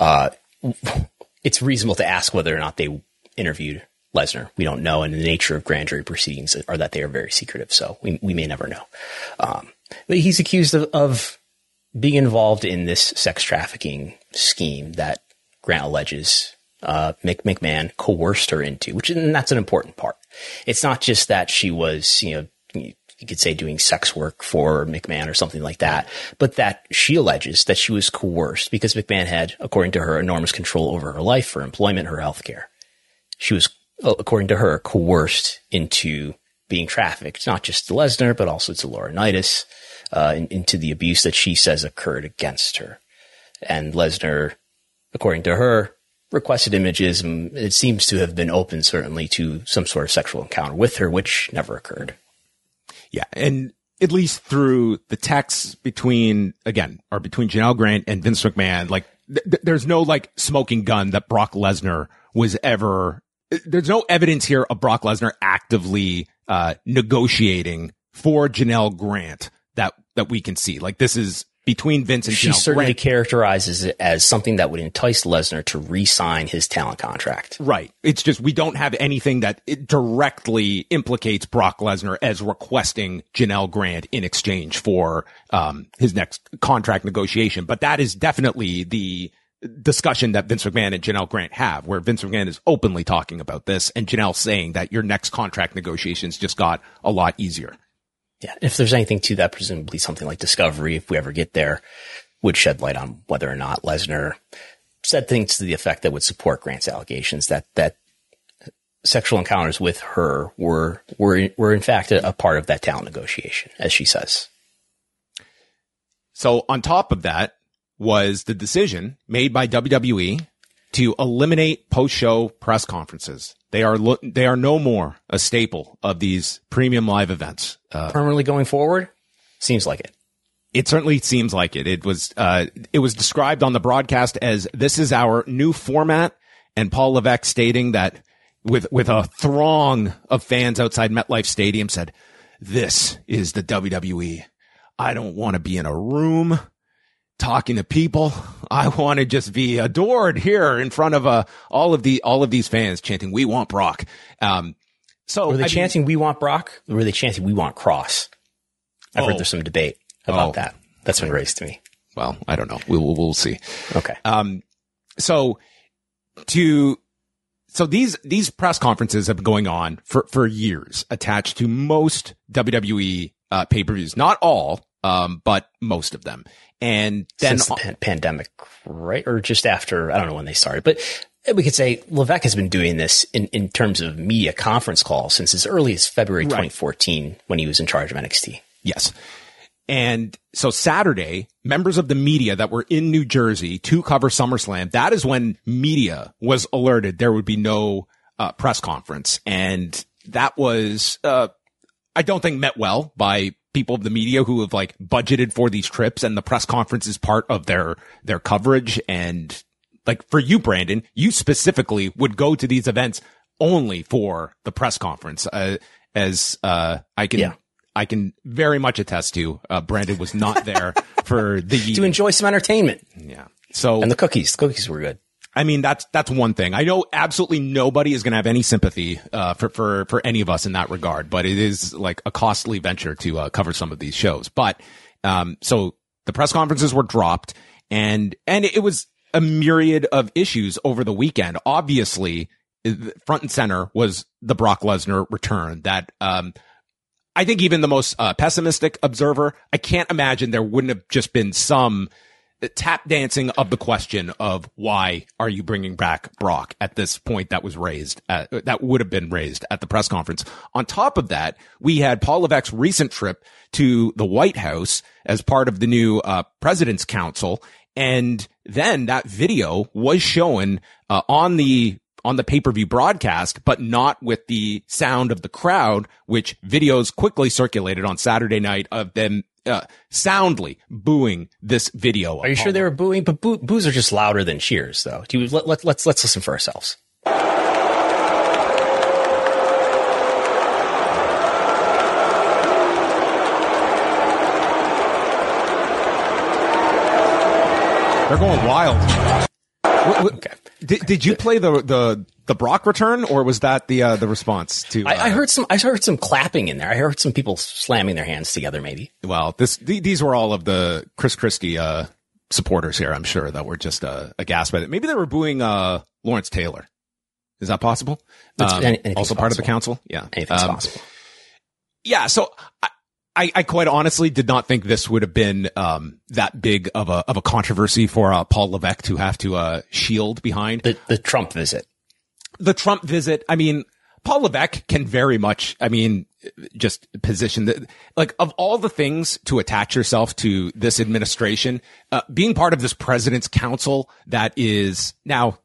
It's reasonable to ask whether or not they interviewed Lesnar. We don't know, and the nature of grand jury proceedings are that they are very secretive, so we may never know. But he's accused of being involved in this sex trafficking scheme that Grant alleges McMahon coerced her into, and that's an important part. It's not just that she was, you could say doing sex work for McMahon or something like that, but that she alleges that she was coerced because McMahon had, according to her, enormous control over her life, her employment, her health care. She was, according to her, coerced into being trafficked, not just to Lesnar, but also to Laurinaitis, into the abuse that she says occurred against her. And Lesnar, according to her, requested images, and it seems to have been open, certainly, to some sort of sexual encounter with her, which never occurred. Yeah, and at least through the texts between Janelle Grant and Vince McMahon, like there's no like smoking gun that Brock Lesnar was ever. There's no evidence here of Brock Lesnar actively negotiating for Janelle Grant that we can see. Like this is between Vince and Janelle Grant. She certainly characterizes it as something that would entice Lesnar to re-sign his talent contract. Right. It's just we don't have anything that it directly implicates Brock Lesnar as requesting Janelle Grant in exchange for his next contract negotiation. But that is definitely the discussion that Vince McMahon and Janelle Grant have, where Vince McMahon is openly talking about this and Janelle saying that your next contract negotiations just got a lot easier. Yeah, if there's anything to that, presumably something like Discovery, if we ever get there, would shed light on whether or not Lesnar said things to the effect that would support Grant's allegations that sexual encounters with her were in fact a part of that talent negotiation, as she says. So on top of that was the decision made by WWE to eliminate post-show press conferences. They are no more a staple of these premium live events. Permanently going forward? Seems like it. It certainly seems like it. It was described on the broadcast as this is our new format, and Paul Levesque stating that with a throng of fans outside MetLife Stadium said, "This is the WWE. I don't want to be in a room talking to people. I want to just be adored here in front of all of these fans chanting, 'We want Brock.'" So were they chanting "We want Brock"? Or were they chanting "We want Cross"? I've heard there's some debate about that. That's been raised to me. Well, I don't know. We'll see. Okay. So these press conferences have been going on for years, attached to most WWE pay-per-views. Not all, but most of them. And then since the pandemic, right? Or just after, I don't know when they started, but we could say Levesque has been doing this in terms of media conference calls since as early as February 2014 when he was in charge of NXT. Yes. And so Saturday, members of the media that were in New Jersey to cover SummerSlam, that is when media was alerted there would be no press conference. And that was, I don't think met well by people of the media who have like budgeted for these trips, and the press conference is part of their coverage. And like for you, Brandon, you specifically would go to these events only for the press conference. I I can very much attest to. Brandon was not there for to enjoy some entertainment. Yeah. So and the cookies were good. I mean, that's one thing. I know absolutely nobody is going to have any sympathy for any of us in that regard, but it is like a costly venture to cover some of these shows. But so the press conferences were dropped, and it was a myriad of issues over the weekend. Obviously, front and center was the Brock Lesnar return. That I think even the most pessimistic observer, I can't imagine there wouldn't have just been some tap dancing of the question of why are you bringing back Brock at this point that was raised, that would have been raised at the press conference. On top of that, we had Paul Levesque's recent trip to the White House as part of the new President's Council. And then that video was shown on the pay-per-view broadcast, but not with the sound of the crowd, which videos quickly circulated on Saturday night of them soundly booing this video. Are you sure they were booing? But boos are just louder than cheers, though. Let's listen for ourselves. They're going wild. Okay. Did you play the Brock return, or was that the response to? I heard some clapping in there. I heard some people slamming their hands together. Maybe. Well, these were all of the Chris Christie supporters here. I'm sure that were just aghast by it. Maybe they were booing Lawrence Taylor. Is that possible? Also part of the council. Yeah, anything's possible. Yeah. So I quite honestly did not think this would have been that big of a controversy for Paul Levesque to have to shield behind the Trump visit. The Trump visit. I mean, Paul Levesque can very much, just position that, like, of all the things to attach yourself to this administration, being part of this president's council that is now,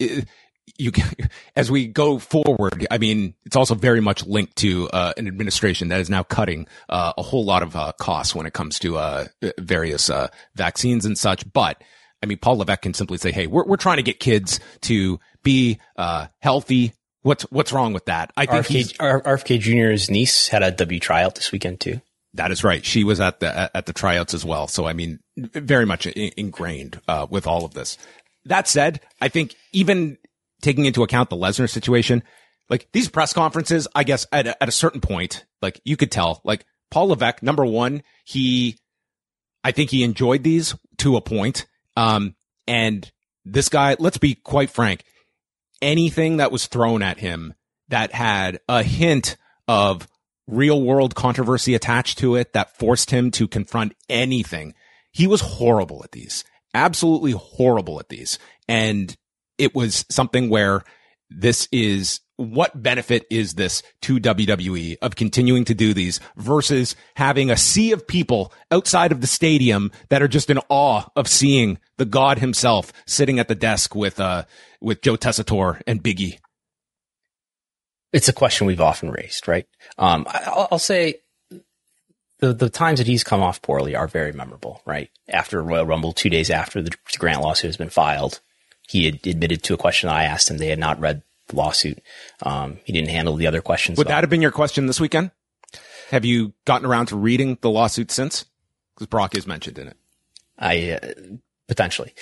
as we go forward, it's also very much linked to an administration that is now cutting a whole lot of costs when it comes to various vaccines and such. But Paul Levesque can simply say, "Hey, we're trying to get kids to be healthy." What's wrong with that? I think RFK Jr.'s niece had a W tryout this weekend too. That is right. She was at the tryouts as well. So very much ingrained with all of this. That said, I think even taking into account the Lesnar situation, like these press conferences, I guess at a certain point, like you could tell, like Paul Levesque, number one, I think he enjoyed these to a point. And this guy, let's be quite frank, anything that was thrown at him that had a hint of real world controversy attached to it that forced him to confront anything, he was horrible at these, absolutely horrible at these. And it was something where what benefit is this to WWE of continuing to do these versus having a sea of people outside of the stadium that are just in awe of seeing the God himself sitting at the desk with Joe Tessitore and Big E? It's a question we've often raised, right? I'll say the times that he's come off poorly are very memorable, right? After Royal Rumble, 2 days after the Grant lawsuit has been filed, he had admitted to a question I asked him. They had not read the lawsuit. He didn't handle the other questions. Would that have been your question this weekend? Have you gotten around to reading the lawsuit since? Because Brock is mentioned in it. Potentially.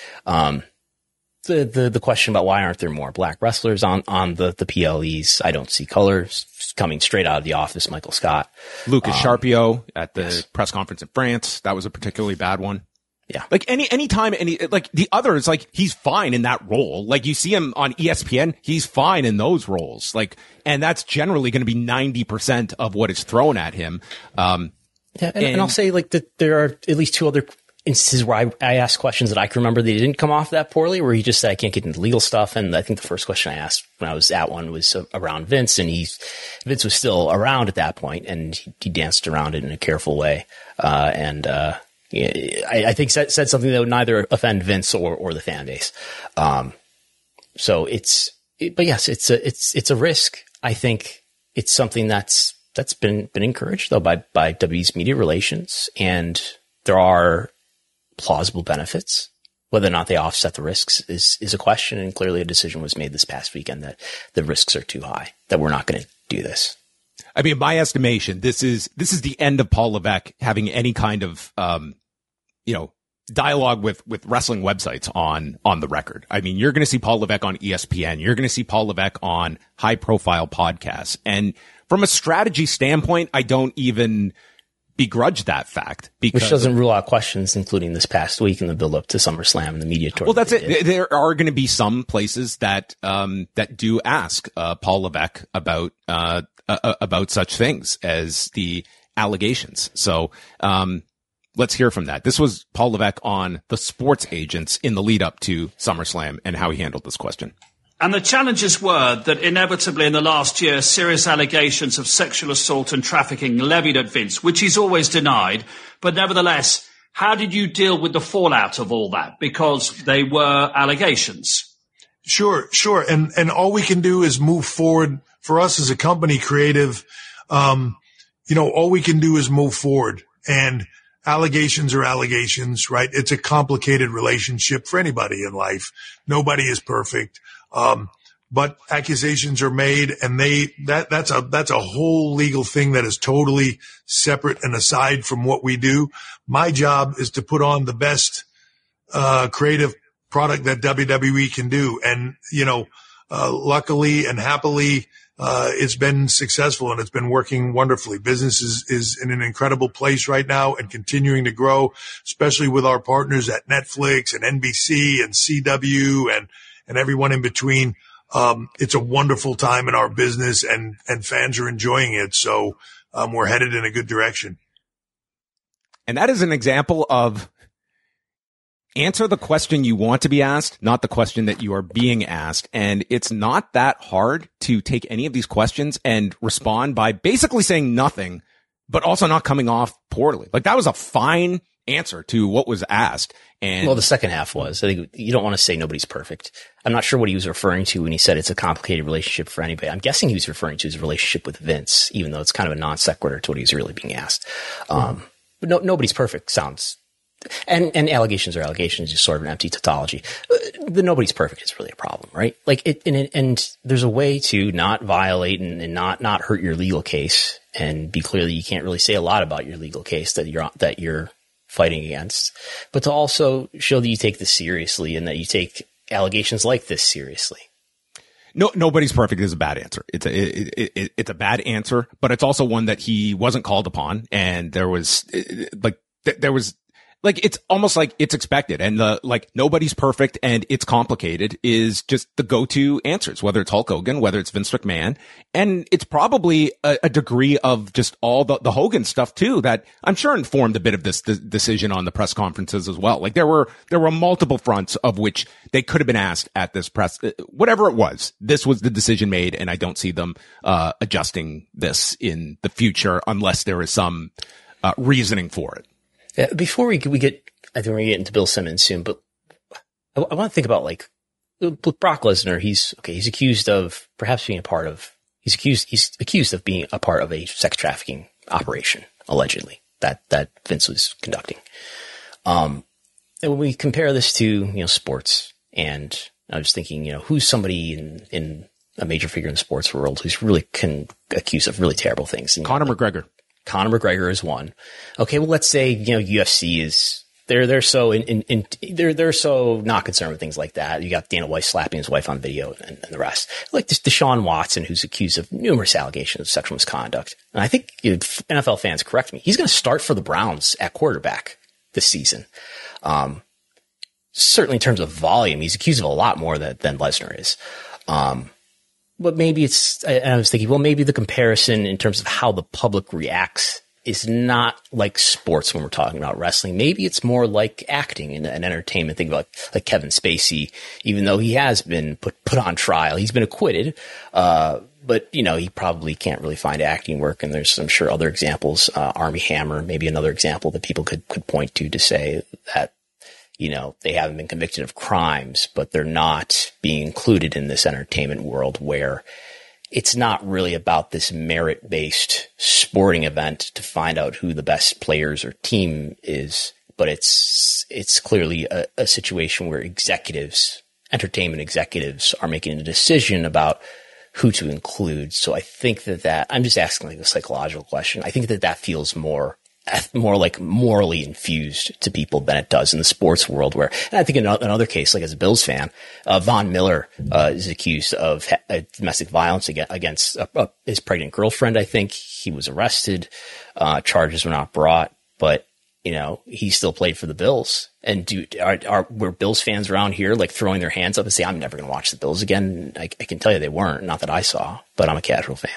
The question about why aren't there more black wrestlers on the PLEs? I don't see colors coming straight out of the office. Michael Scott, Lucas Sharpio at the press conference in France. That was a particularly bad one. Yeah. Like anytime, like the others, like he's fine in that role. Like you see him on ESPN, he's fine in those roles. Like, and that's generally going to be 90% of what is thrown at him. And I'll say like that there are at least two other instances where I asked questions that I can remember that didn't come off that poorly, where he just said, I can't get into legal stuff. And I think the first question I asked when I was at one was around Vince, and Vince was still around at that point, and he danced around it in a careful way. I think said something that would neither offend Vince or the fan base. But yes, it's a risk. I think it's something that's been encouraged though by WWE's media relations, and there are plausible benefits. Whether or not they offset the risks is a question, and clearly a decision was made this past weekend that the risks are too high, that we're not going to do this. I mean, in my estimation, this is the end of Paul Levesque having any kind of, dialogue with wrestling websites on the record. I mean, you're going to see Paul Levesque on ESPN. You're going to see Paul Levesque on high profile podcasts. And from a strategy standpoint, I don't even begrudge that fact, because which doesn't rule out questions, including this past week in the build up to SummerSlam and the media tour. Well, that's it. There are going to be some places that do ask Paul Levesque about such things as the allegations. So let's hear from that. This was Paul Levesque on the Sports Agents in the lead up to SummerSlam and how he handled this question. And the challenges were that inevitably in the last year, serious allegations of sexual assault and trafficking levied at Vince, which he's always denied. But nevertheless, how did you deal with the fallout of all that? Because they were allegations. Sure. And all we can do is move forward. For us as a company, creative, all we can do is move forward. And allegations are allegations, right? It's a complicated relationship for anybody in life. Nobody is perfect. But accusations are made, and that's a whole legal thing that is totally separate and aside from what we do. My job is to put on the best, creative product that WWE can do. And, luckily and happily, it's been successful and it's been working wonderfully. Business is in an incredible place right now and continuing to grow, especially with our partners at Netflix and NBC and CW and everyone in between. It's a wonderful time in our business and fans are enjoying it. So, we're headed in a good direction. And that is an example of answer the question you want to be asked, not the question that you are being asked. And it's not that hard to take any of these questions and respond by basically saying nothing, but also not coming off poorly. Like, that was a fine answer to what was asked. And well, the second half was, I think you don't want to say nobody's perfect. I'm not sure what he was referring to when he said it's a complicated relationship for anybody. I'm guessing he was referring to his relationship with Vince, even though it's kind of a non sequitur to what he was really being asked. But nobody's perfect sounds, and allegations are allegations, just sort of an empty tautology. The nobody's perfect is really a problem, right? Like and there's a way to not violate and not hurt your legal case and be clear that you can't really say a lot about your legal case that you're fighting against, but to also show that you take this seriously and that you take allegations like this seriously. No, nobody's perfect is a bad answer. It's a bad answer, but it's also one that he wasn't called upon. And it's almost like it's expected. And nobody's perfect and it's complicated is just the go-to answers, whether it's Hulk Hogan, whether it's Vince McMahon. And it's probably a degree of just all the Hogan stuff too, that I'm sure informed a bit of this decision on the press conferences as well. Like, there were multiple fronts of which they could have been asked at this press, whatever it was. This was the decision made, and I don't see them adjusting this in the future unless there is some reasoning for it. Yeah, before we get, I think we're going to get into Bill Simmons soon, but I want to think about, like, with Brock Lesnar. He's accused of perhaps being he's accused of being a part of a sex trafficking operation, allegedly, that Vince was conducting. And when we compare this to, sports, and I was thinking, who's somebody in a major figure in the sports world who's really accused of really terrible things? And, Conor McGregor. Conor McGregor is one. Okay, well, let's say UFC is they're so they're so not concerned with things like that. You got Dana White slapping his wife on video and the rest. Like this Deshaun Watson, who's accused of numerous allegations of sexual misconduct. And I think NFL fans correct me. He's going to start for the Browns at quarterback this season. Certainly in terms of volume, he's accused of a lot more than Lesnar is. But maybe I was thinking, well, maybe the comparison in terms of how the public reacts is not like sports when we're talking about wrestling. Maybe it's more like acting and entertainment. Think about like Kevin Spacey, even though he has been put on trial, he's been acquitted. But he probably can't really find acting work. And there's, I'm sure, other examples, Armie Hammer, maybe another example that people could point to say that, they haven't been convicted of crimes, but they're not being included in this entertainment world where it's not really about this merit-based sporting event to find out who the best players or team is, but it's clearly a situation where entertainment executives are making a decision about who to include. So I think that I'm just asking like a psychological question. I think that feels more like morally infused to people than it does in the sports world, where, and I think in another case, like as a Bills fan, Von Miller is accused of domestic violence against his pregnant girlfriend. I think he was arrested. Charges were not brought, but he still played for the Bills. And were Bills fans around here like throwing their hands up and say, I'm never going to watch the Bills again? I can tell you they weren't, not that I saw, but I'm a casual fan.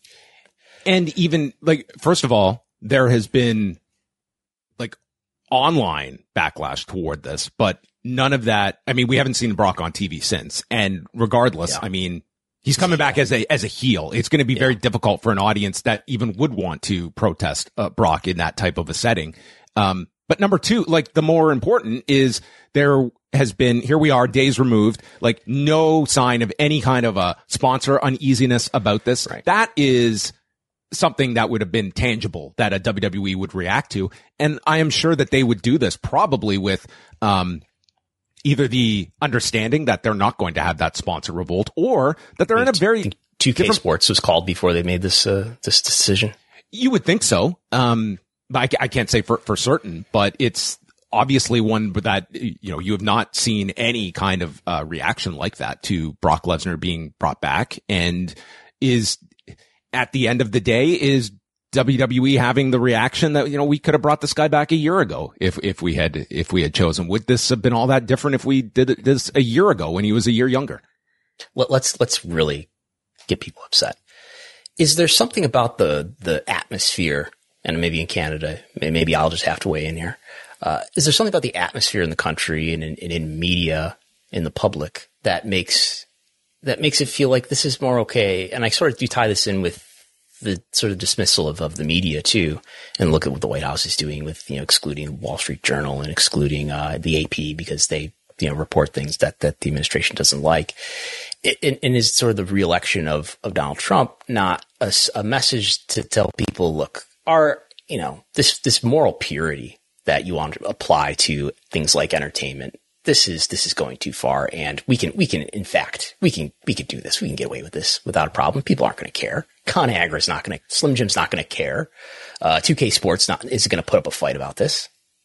And even like, first of all, there has been like online backlash toward this, but none of that. I mean, we haven't seen Brock on TV since. And regardless, I mean, he's coming back as a heel. It's going to be very difficult for an audience that even would want to protest Brock in that type of a setting. But number two, like the more important is there has been, here we are days removed, like no sign of any kind of a sponsor uneasiness about this. Right. That is something that would have been tangible that a WWE would react to. And I am sure that they would do this probably with, either the understanding that they're not going to have that sponsor revolt, or that they're in a very 2K Sports was called before they made this decision. You would think so. But I can't say for certain, but it's obviously one that, you have not seen any kind of reaction like that to Brock Lesnar being brought back. And is, at the end of the day, is WWE having the reaction that, we could have brought this guy back a year ago if we had chosen? Would this have been all that different if we did this a year ago when he was a year younger? Let's really get people upset. Is there something about the atmosphere, and maybe in Canada, maybe I'll just have to weigh in here. Is there something about the atmosphere in the country and in media, in the public, that makes it feel like this is more okay? And I sort of do tie this in with the sort of dismissal of the media too, and look at what the White House is doing with, excluding Wall Street Journal and excluding the AP because they, report things that the administration doesn't like. And is sort of the re-election of Donald Trump not a message to tell people, look, this moral purity that you want to apply to things like entertainment, this is going too far, and we can do this. We can get away with this without a problem. People aren't going to care. ConAgra's not going to, Slim Jim's not going to care. 2K Sports isn't going to put up a fight about this.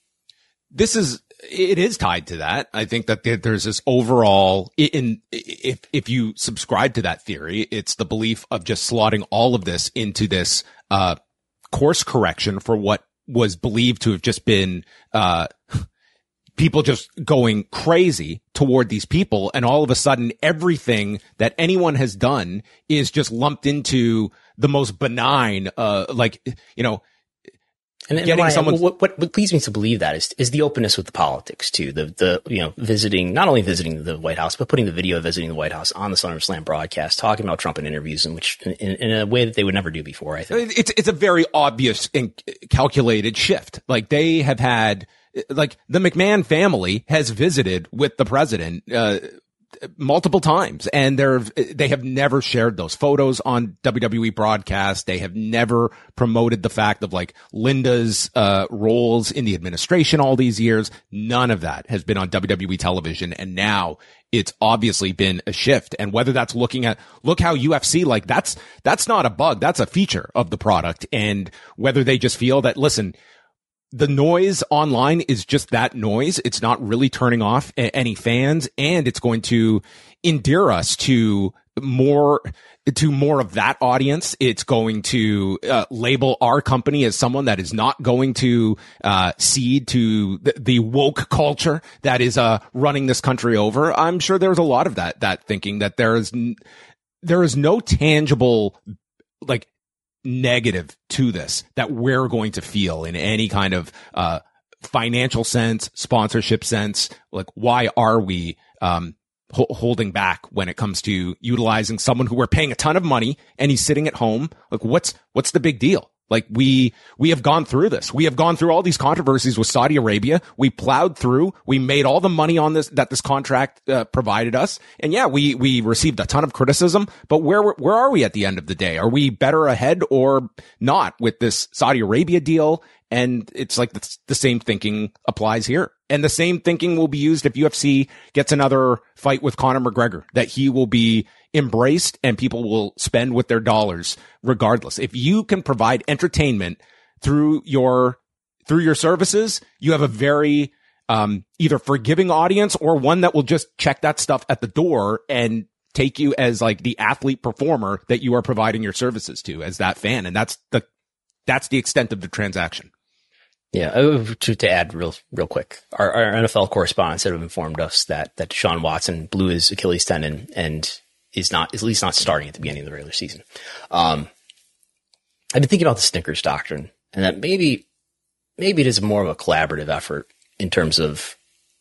It is tied to that. I think that there's this overall, if you subscribe to that theory, it's the belief of just slotting all of this into this, course correction for what was believed to have just been, people just going crazy toward these people. And all of a sudden, everything that anyone has done is just lumped into the most benign, And getting someone. What leads me to believe that is the openness with the politics too. Not only visiting the White House, but putting the video of visiting the White House on the SummerSlam broadcast, talking about Trump in interviews, in a way that they would never do before. I think it's a very obvious and calculated shift. Like they have had, like the McMahon family has visited with the president, multiple times, and they have never shared those photos on WWE broadcast. They have never promoted the fact of like Linda's roles in the administration all these years. None of that has been on WWE television, and now it's obviously been a shift. And whether that's look how UFC, like that's not a bug, that's a feature of the product. And whether they just feel that, listen, the noise online is just that noise. It's not really turning off any fans, and it's going to endear us to more of that audience. It's going to label our company as someone that is not going to cede to the woke culture that is running this country over. I'm sure there's a lot of that thinking that there is no tangible like negative to this that we're going to feel in any kind of financial sense, sponsorship sense. Like, why are we holding back when it comes to utilizing someone who we're paying a ton of money and he's sitting at home? Like, what's the big deal? Like, we have gone through this. We have gone through all these controversies with Saudi Arabia. We plowed through. We made all the money on this, that this contract provided us. And yeah, we received a ton of criticism, but where are we at the end of the day? Are we better ahead or not with this Saudi Arabia deal? And it's like the same thinking applies here. And the same thinking will be used if UFC gets another fight with Conor McGregor, that he will be embraced and people will spend with their dollars regardless. If you can provide entertainment through your services, you have a very either forgiving audience or one that will just check that stuff at the door and take you as like the athlete performer that you are providing your services to as that fan. And that's the extent of the transaction. Yeah. To add real quick, our NFL correspondents have informed us that Deshaun Watson blew his Achilles tendon and is at least not starting at the beginning of the regular season. I've been thinking about the Snickers doctrine, and that maybe it is more of a collaborative effort in terms of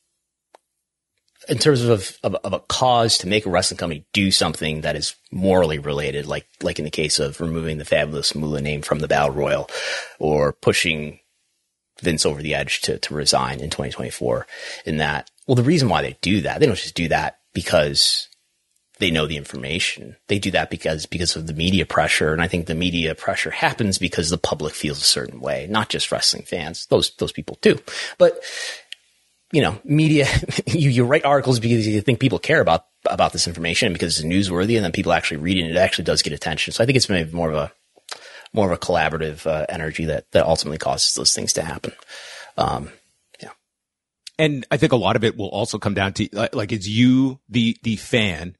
a cause to make a wrestling company do something that is morally related, like in the case of removing the Fabulous Moolah name from the Battle Royal, or pushing Vince over the edge to resign in 2024. In that, well, the reason why they do that, they don't just do that because they know the information. They do that because of the media pressure. And I think the media pressure happens because the public feels a certain way, not just wrestling fans. Those people too. But, media, you write articles because you think people care about this information and because it's newsworthy, and then people actually read it and it actually does get attention. So I think it's maybe more of a collaborative energy that ultimately causes those things to happen. And I think a lot of it will also come down to like, it's you, the fan,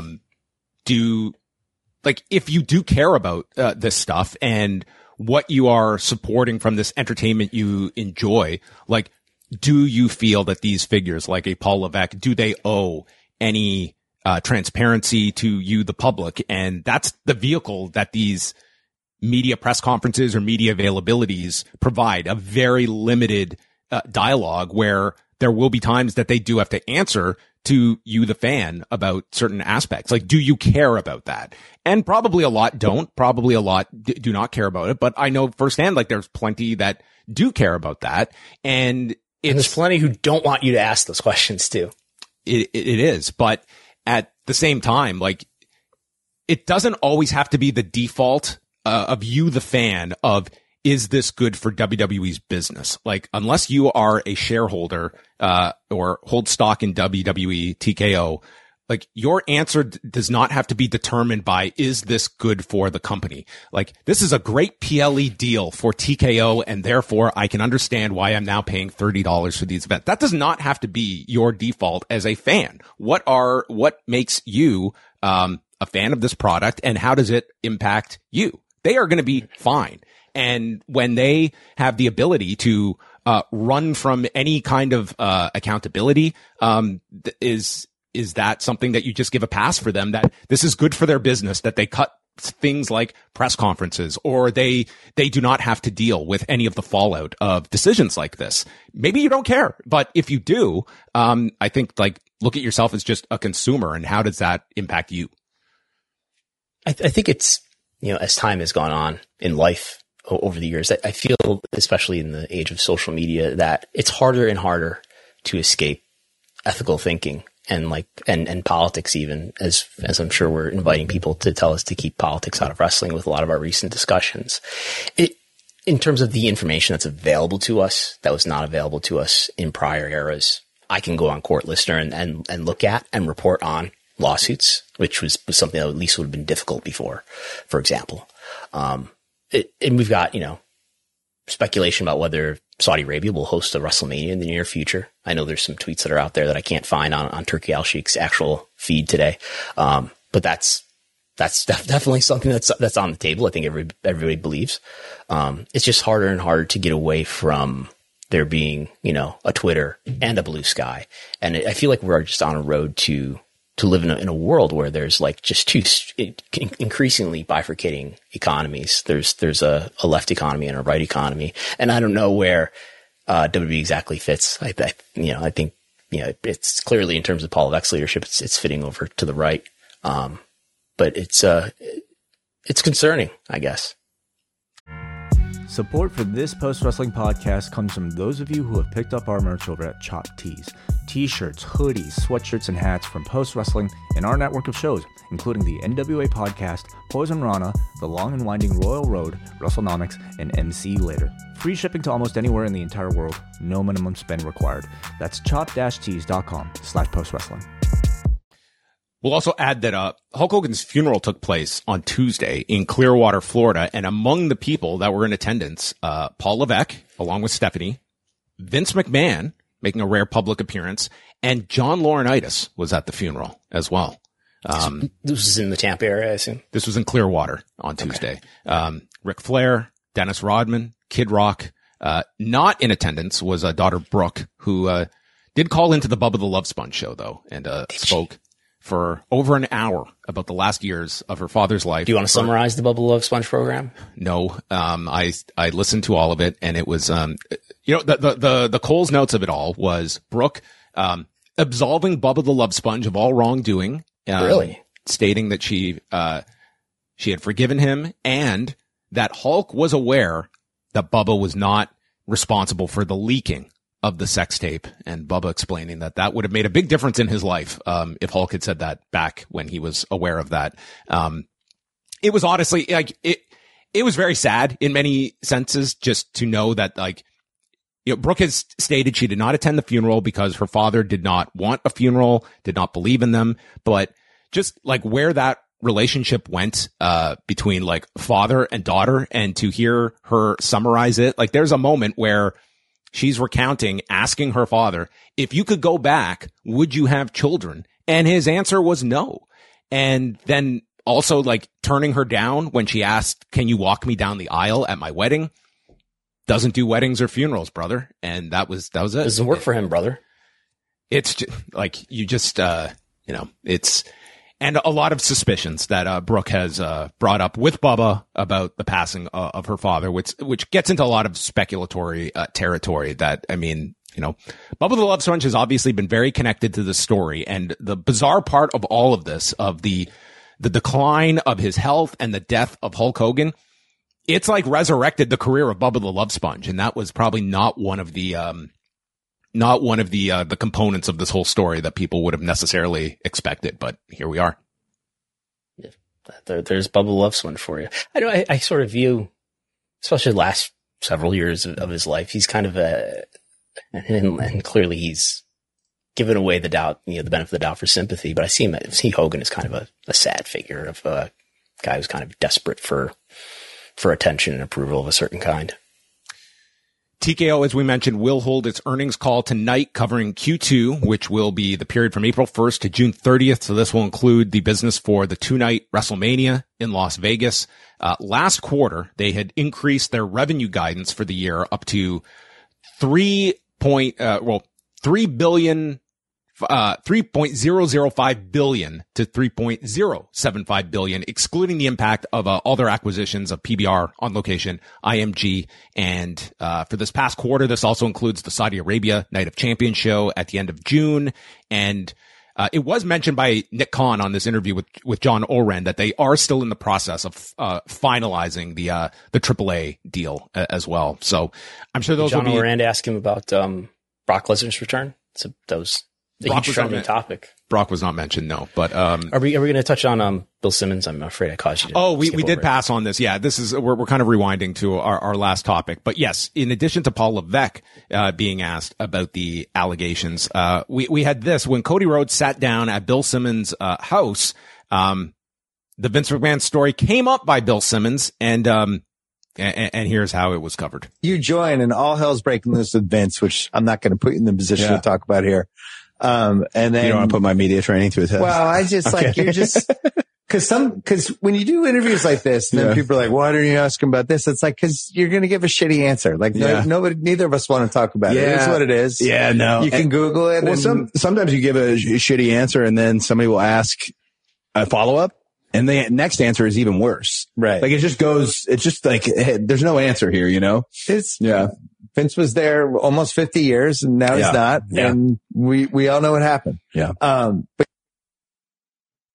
if you do care about this stuff and what you are supporting from this entertainment you enjoy, like, do you feel that these figures like a Paul Levesque, do they owe any transparency to you, the public? And that's the vehicle that these media press conferences or media availabilities provide, a very limited dialogue where there will be times that they do have to answer to you, the fan, about certain aspects. Like, do you care about that? And probably a lot don't, probably a lot do not care about it. But I know firsthand, like, there's plenty that do care about that. And there's plenty who don't want you to ask those questions too. It is. But at the same time, like, it doesn't always have to be the default of you, the fan, of, is this good for WWE's business? Like, unless you are a shareholder, or hold stock in WWE, TKO, like, your answer does not have to be determined by, is this good for the company? Like, this is a great PLE deal for TKO, and therefore I can understand why I'm now paying $30 for these events. That does not have to be your default as a fan. What makes you, a fan of this product, and how does it impact you? They are going to be fine. And when they have the ability to run from any kind of accountability, is that something that you just give a pass for them, that this is good for their business, that they cut things like press conferences, or they do not have to deal with any of the fallout of decisions like this? Maybe you don't care, but if you do, I think, like, look at yourself as just a consumer, and how does that impact you? I think it's, as time has gone on in life over the years, I feel, especially in the age of social media, that it's harder and harder to escape ethical thinking and politics, even as I'm sure we're inviting people to tell us to keep politics out of wrestling with a lot of our recent discussions. In terms of the information that's available to us, that was not available to us in prior eras, I can go on Court Listener and look at and report on lawsuits, which was something that at least would have been difficult before, for example. And we've got, speculation about whether Saudi Arabia will host a WrestleMania in the near future. I know there's some tweets that are out there that I can't find on Turki Al-Sheikh's actual feed today. But that's definitely something that's on the table. I think everybody believes. It's just harder and harder to get away from there being, a Twitter and a blue sky. And I feel like we're just on a road to live in a world where there's like just two increasingly bifurcating economies. There's a left economy and a right economy. And I don't know where, WWE exactly fits. I think, it's clearly, in terms of Paul Levesque's leadership, it's fitting over to the right. But it's concerning, I guess. Support for this post-wrestling podcast comes from those of you who have picked up our merch over at Chopped Tees. T-shirts, hoodies, sweatshirts, and hats from Post Wrestling and our network of shows, including the NWA Podcast, Poison Rana, The Long and Winding Royal Road, WrestleNomics, and MC Later. Free shipping to almost anywhere in the entire world. No minimum spend required. That's chop-tees.com/postwrestling. We'll also add that Hulk Hogan's funeral took place on Tuesday in Clearwater, Florida, and among the people that were in attendance, Paul Levesque, along with Stephanie, Vince McMahon, making a rare public appearance, and John Laurinaitis was at the funeral as well. This was in the Tampa area, I assume? This was in Clearwater on Tuesday. Okay. Ric Flair, Dennis Rodman, Kid Rock. Not in attendance was daughter Brooke, who did call into the Bubba the Love Sponge show, though, and spoke for over an hour about the last years of her father's life. Do you want to summarize the Bubba the Love Sponge program? No. I listened to all of it, and it was, the Cole's notes of it all was Brooke, absolving Bubba the Love Sponge of all wrongdoing. Really? Stating that she had forgiven him and that Hulk was aware that Bubba was not responsible for the leaking of the sex tape, and Bubba explaining that would have made a big difference in his life if Hulk had said that back when he was aware of that. It was honestly like it was very sad in many senses just to know that Brooke has stated she did not attend the funeral because her father did not want a funeral, did not believe in them, but just like where that relationship went between like father and daughter, and to hear her summarize it, like there's a moment where she's recounting, asking her father, if you could go back, would you have children? And his answer was no. And then also like turning her down when she asked, can you walk me down the aisle at my wedding? Doesn't do weddings or funerals, brother. And that was it. Doesn't work for him, brother. It's just, like, you just, it's, and a lot of suspicions that Brooke has brought up with Bubba about the passing of her father, which gets into a lot of speculatory territory that, I mean, Bubba the Love Sponge has obviously been very connected to the story. And the bizarre part of all of this, of the decline of his health and the death of Hulk Hogan, it's like resurrected the career of Bubba the Love Sponge. And that was probably not one of the components of this whole story that people would have necessarily expected, but here we are. Yeah, there's Bubba the Love Sponge for you. I know I sort of view, especially the last several years of his life, he's kind of and clearly he's given away the doubt, the benefit of the doubt for sympathy, but I see Hogan as kind of a sad figure of a guy who's kind of desperate for attention and approval of a certain kind. TKO, as we mentioned, will hold its earnings call tonight covering Q2, which will be the period from April 1st to June 30th. So this will include the business for the 2-night WrestleMania in Las Vegas. Last quarter, they had increased their revenue guidance for the year up to $3.005 billion to $3.075 billion, excluding the impact of all their acquisitions of PBR, On Location, IMG, and for this past quarter, this also includes the Saudi Arabia Night of Champions show at the end of June. And it was mentioned by Nick Khan on this interview with John Oren that they are still in the process of finalizing the AAA deal as well. So I'm sure those John will be. Oren asked him about Brock Lesnar's return. So that was a huge trending topic. Brock was not mentioned, no. But are we going to touch on Bill Simmons? I'm afraid I caused you to. Oh, we did pass on this. Yeah, this is we're kind of rewinding to our last topic. But yes, in addition to Paul Levesque being asked about the allegations, we had this when Cody Rhodes sat down at Bill Simmons' house. The Vince McMahon story came up by Bill Simmons, and here's how it was covered. You join and all hell's breaking loose with Vince, which I'm not going to put you in the position to talk about here. And then you don't want to put my media training through his head. Well, I just like, you're just, cause when you do interviews like this, and then people are like, why don't you ask him about this? It's like, cause you're going to give a shitty answer. Like neither of us want to talk about it. It's what it is. Yeah, no. You can Google it. Well, sometimes you give a shitty answer and then somebody will ask a follow up. And the next answer is even worse. Right. Like it's just like, hey, there's no answer here, Vince was there almost 50 years and now he's not. Yeah. And we all know what happened. Yeah. But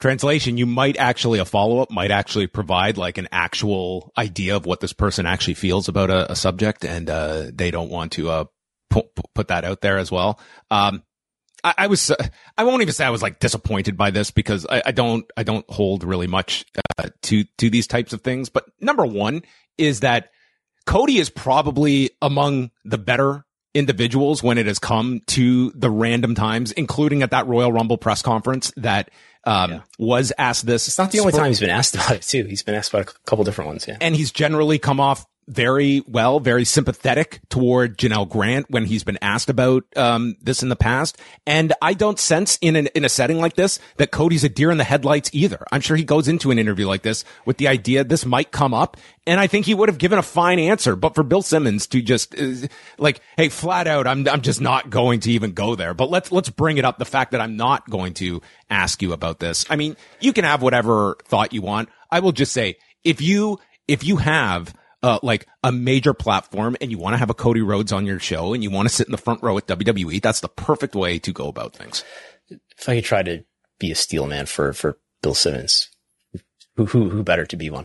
Translation, you might actually, a follow-up might actually provide like an actual idea of what this person actually feels about a subject, and they don't want to put that out there as well. I won't even say I was like disappointed by this, because I don't hold really much to these types of things. But number one is that Cody is probably among the better individuals when it has come to the random times, including at that Royal Rumble press conference that was asked this. It's not the only time he's been asked about it too. He's been asked about a couple different ones. Yeah. And he's generally come off very well, very sympathetic toward Janelle Grant when he's been asked about this in the past. And I don't sense in a setting like this that Cody's a deer in the headlights either. I'm sure he goes into an interview like this with the idea this might come up, and I think he would have given a fine answer. But for Bill Simmons to just like, hey, flat out, I'm just not going to even go there. But let's bring it up, the fact that I'm not going to ask you about this. I mean, you can have whatever thought you want. I will just say, if you have like a major platform and you want to have a Cody Rhodes on your show and you want to sit in the front row at WWE, that's the perfect way to go about things. If I could try to be a steel man for Bill Simmons, who better to be one?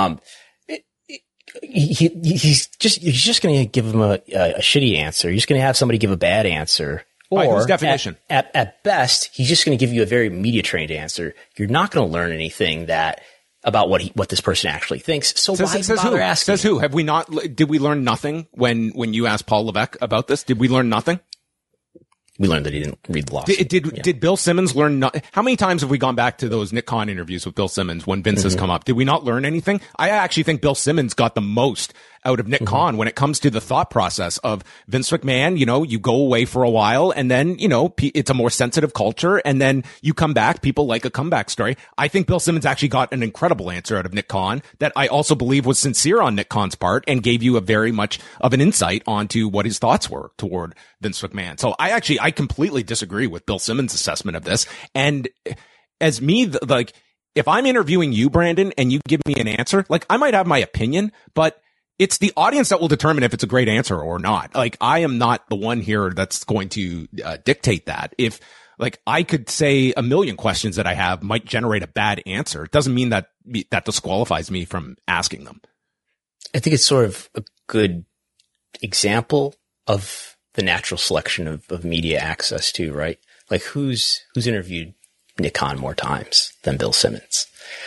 He's just going to give him a shitty answer. You're just going to have somebody give a bad answer. Or whose definition? At best, he's just going to give you a very media trained answer. You're not going to learn anything about what this person actually thinks. So why bother asking? Says who? Did we learn nothing when you asked Paul Levesque about this? Did we learn nothing? We learned that he didn't read the lawsuit. Did Bill Simmons learn how many times have we gone back to those Nick Khan interviews with Bill Simmons when Vince has come up? Did we not learn anything? I actually think Bill Simmons got the most out of Nick Khan when it comes to the thought process of Vince McMahon. You go away for a while and then, it's a more sensitive culture, and then you come back. People like a comeback story. I think Bill Simmons actually got an incredible answer out of Nick Khan that I also believe was sincere on Nick Khan's part and gave you a very much of an insight onto what his thoughts were toward Vince McMahon. So I completely disagree with Bill Simmons' assessment of this. And as me, if I'm interviewing you, Brandon, and you give me an answer, I might have my opinion, but it's the audience that will determine if it's a great answer or not. I am not the one here that's going to dictate that. If I could say a million questions that I have might generate a bad answer, it doesn't mean that disqualifies me from asking them. I think it's sort of a good example of the natural selection of media access too, right? Who's interviewed Nick Khan more times than Bill Simmons?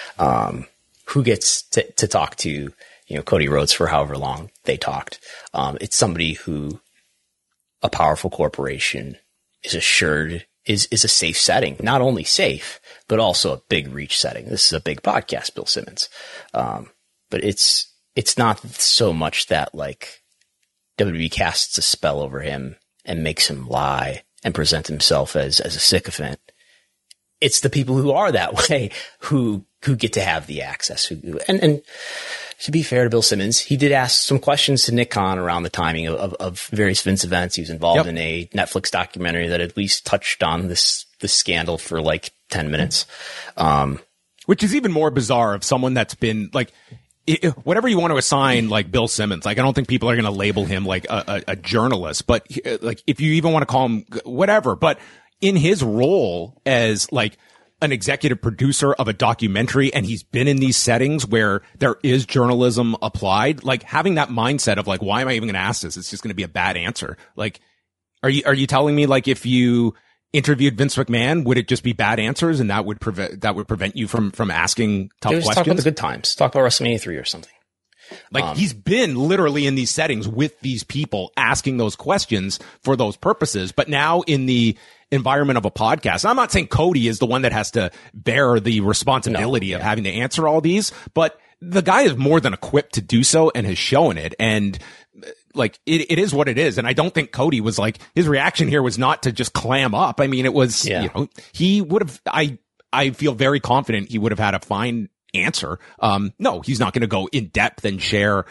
Who gets to talk to Cody Rhodes for however long they talked? It's somebody who a powerful corporation is assured is a safe setting, not only safe, but also a big reach setting. This is a big podcast, Bill Simmons. But it's not so much that WWE casts a spell over him and makes him lie and present himself as a sycophant. It's the people who are that way who get to have the access. And to be fair to Bill Simmons, he did ask some questions to Nick Khan around the timing of various Vince events. He was involved in a Netflix documentary that at least touched on this scandal for 10 minutes. Which is even more bizarre of someone that's been whatever you want to assign Bill Simmons. I don't think people are going to label him a journalist, but if you even want to call him whatever, but in his role as an executive producer of a documentary, and he's been in these settings where there is journalism applied, having that mindset of why am I even going to ask this? It's just going to be a bad answer. Are you telling me if you interviewed Vince McMahon, would it just be bad answers and that would prevent you from asking tough questions? Talk about the good times. Talk about WrestleMania 3 or something. He's been literally in these settings with these people asking those questions for those purposes. But now in the environment of a podcast, I'm not saying Cody is the one that has to bear the responsibility of having to answer all these, but the guy is more than equipped to do so and has shown it. And it is what it is. And I don't think Cody was his reaction here was not to just clam up. I mean, it was, he would have, I feel very confident he would have had a fine answer. No, he's not going to go in depth and share,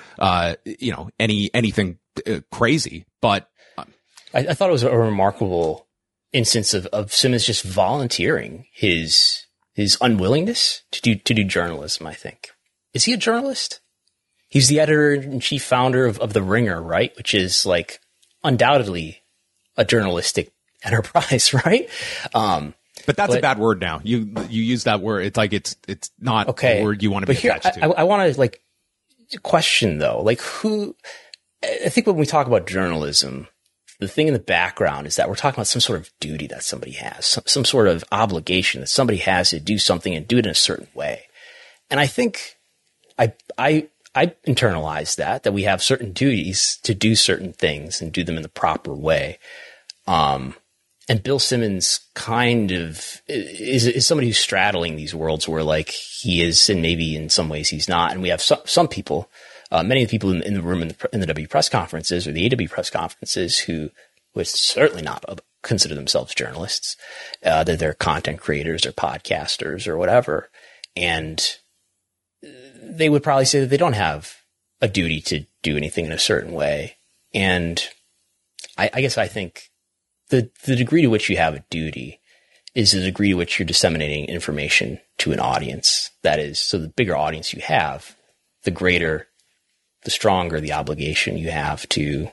anything crazy, but I thought it was a remarkable instance of Simmons just volunteering his unwillingness to do journalism. I think, is he a journalist? He's the editor-in-chief founder of The Ringer, right? Which is undoubtedly a journalistic enterprise, right? But that's a bad word now. You use that word. It's like it's not a word you want to be attached to. I want to like question though, like who? I think when we talk about journalism, the thing in the background is that we're talking about some sort of duty that somebody has, some sort of obligation that somebody has to do something and do it in a certain way. And I think I internalized that we have certain duties to do certain things and do them in the proper way. And Bill Simmons kind of is somebody who's straddling these worlds where like he is, and maybe in some ways he's not. And we have some people, many of the people in the room in the W press conferences or the AW press conferences who would certainly not consider themselves journalists. They're content creators or podcasters or whatever. And they would probably say that they don't have a duty to do anything in a certain way. And I guess I think the degree to which you have a duty is the degree to which you're disseminating information to an audience. That is, so the bigger audience you have, the stronger the obligation you have to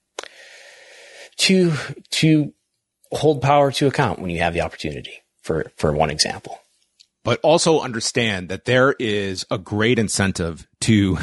hold power to account when you have the opportunity, for one example. But also understand that there is a great incentive to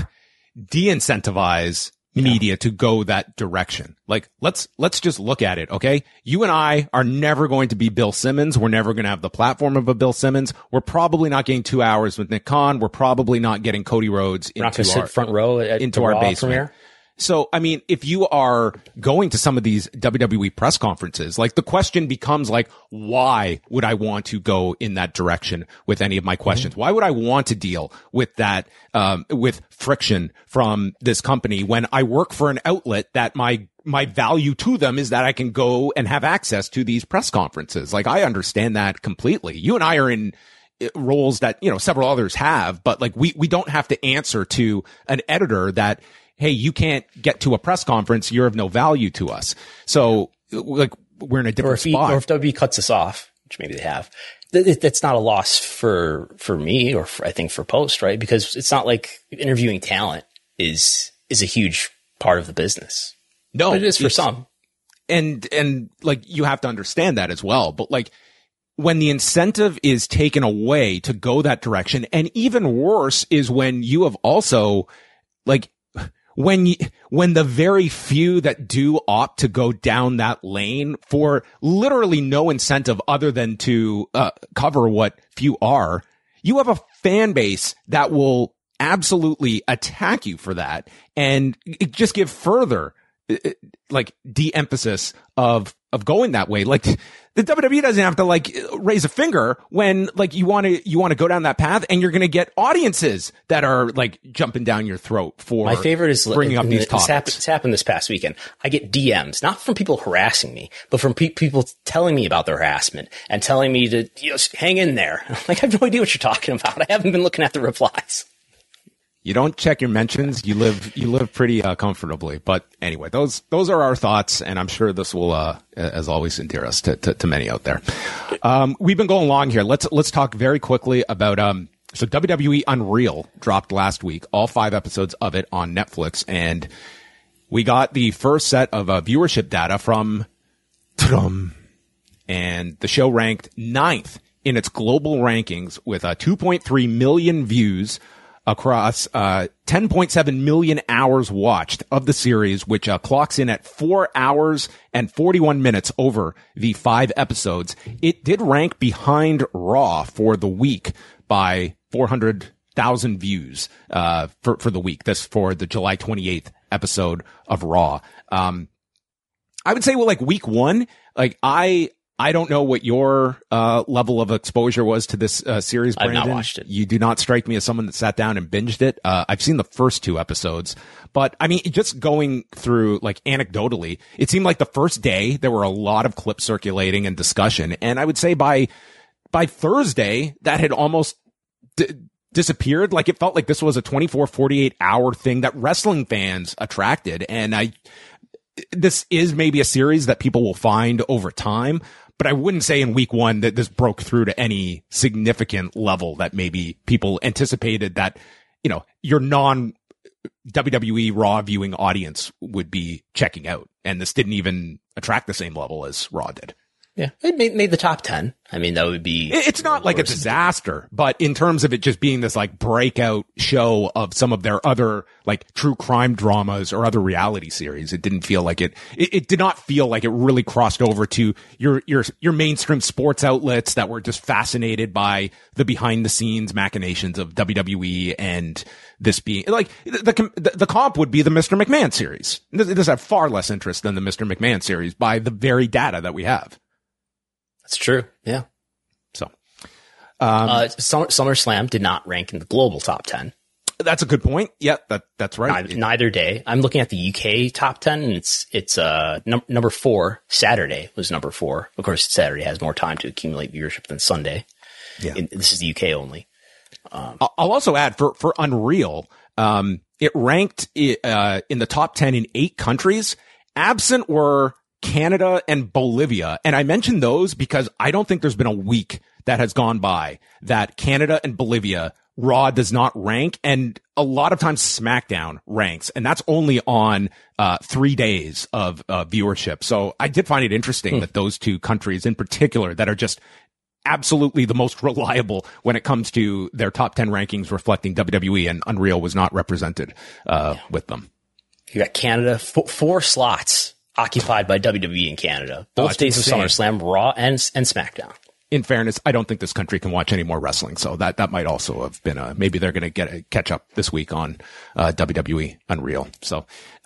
de-incentivize media to go that direction. Like, let's just look at it. Okay. You and I are never going to be Bill Simmons. We're never going to have the platform of a Bill Simmons. We're probably not getting 2 hours with Nick Khan. We're probably not getting Cody Rhodes into our front row into our basement. Premiere. So, I mean, if you are going to some of these WWE press conferences, like the question becomes like, why would I want to go in that direction with any of my questions? Mm-hmm. Why would I want to deal with that, with friction from this company when I work for an outlet that my value to them is that I can go and have access to these press conferences? Like, I understand that completely. You and I are in roles that, several others have, but like we don't have to answer to an editor that, hey, you can't get to a press conference. You're of no value to us. So, like, we're in a different spot. Or if WWE cuts us off, which maybe they have, that's not a loss for me or I think for Post, right? Because it's not like interviewing talent is a huge part of the business. No, but it is for some. And like, you have to understand that as well. But like, when the incentive is taken away to go that direction, and even worse is when you have also, like, when the very few that do opt to go down that lane for literally no incentive other than to cover what few are, you have a fan base that will absolutely attack you for that and just give further like de-emphasis of going that way. Like, the WWE doesn't have to like raise a finger when like you want to go down that path, and you're going to get audiences that are like jumping down your throat for my favorite is bringing up these topics. It's happened this past weekend. I get DMs, not from people harassing me, but from people telling me about the harassment and telling me to hang in there. Like, I have no idea what you're talking about. I haven't been looking at the replies. You don't check your mentions. You live pretty comfortably. But anyway, those are our thoughts, and I'm sure this will, as always, endear us to many out there. We've been going long here. Let's talk very quickly about so WWE Unreal dropped last week, all 5 episodes of it on Netflix, and we got the first set of viewership data from and the show ranked 9th in its global rankings with 2.3 million views across 10.7 million hours watched of the series, which clocks in at 4 hours and 41 minutes over the 5 episodes. It did rank behind Raw for the week by 400,000 views for the week. That's for the July 28th episode of Raw. I would say, well, like week 1, like I don't know what your level of exposure was to this series, Brandon. I've not watched it. You do not strike me as someone that sat down and binged it. I've seen the first 2 episodes, but I mean, just going through like anecdotally, it seemed like the first day there were a lot of clips circulating and discussion, and I would say by Thursday that had almost disappeared. Like, it felt like this was a 24, 48 hour thing that wrestling fans attracted, and this is maybe a series that people will find over time. But I wouldn't say in week 1 that this broke through to any significant level that maybe people anticipated that, your non-WWE Raw viewing audience would be checking out. And this didn't even attract the same level as Raw did. Yeah. It made the top 10. I mean, that would be. It's not like a disaster, but in terms of it just being this like breakout show of some of their other like true crime dramas or other reality series, it didn't feel like it did not feel like it really crossed over to your mainstream sports outlets that were just fascinated by the behind the scenes machinations of WWE, and this being like the comp would be the Mr. McMahon series. This have far less interest than the Mr. McMahon series by the very data that we have. That's true. Yeah. So, SummerSlam did not rank in the global top 10. That's a good point. Yeah, that's right. Neither day. I'm looking at the UK top 10, and it's number 4. Saturday was number 4. Of course, Saturday has more time to accumulate viewership than Sunday. Yeah. This is the UK only. I'll also add for Unreal, it ranked in the top 10 in 8 countries. Absent were Canada and Bolivia. And I mention those because I don't think there's been a week that has gone by that Canada and Bolivia Raw does not rank. And a lot of times SmackDown ranks, and that's only on 3 days of viewership. So I did find it interesting that those 2 countries in particular that are just absolutely the most reliable when it comes to their top 10 rankings reflecting WWE, and Unreal was not represented with them. You got Canada, 4 slots occupied by WWE in Canada. Both days of SummerSlam, Raw and SmackDown. In fairness, I don't think this country can watch any more wrestling, so that might also have been maybe they're going to catch up this week on WWE Unreal. So,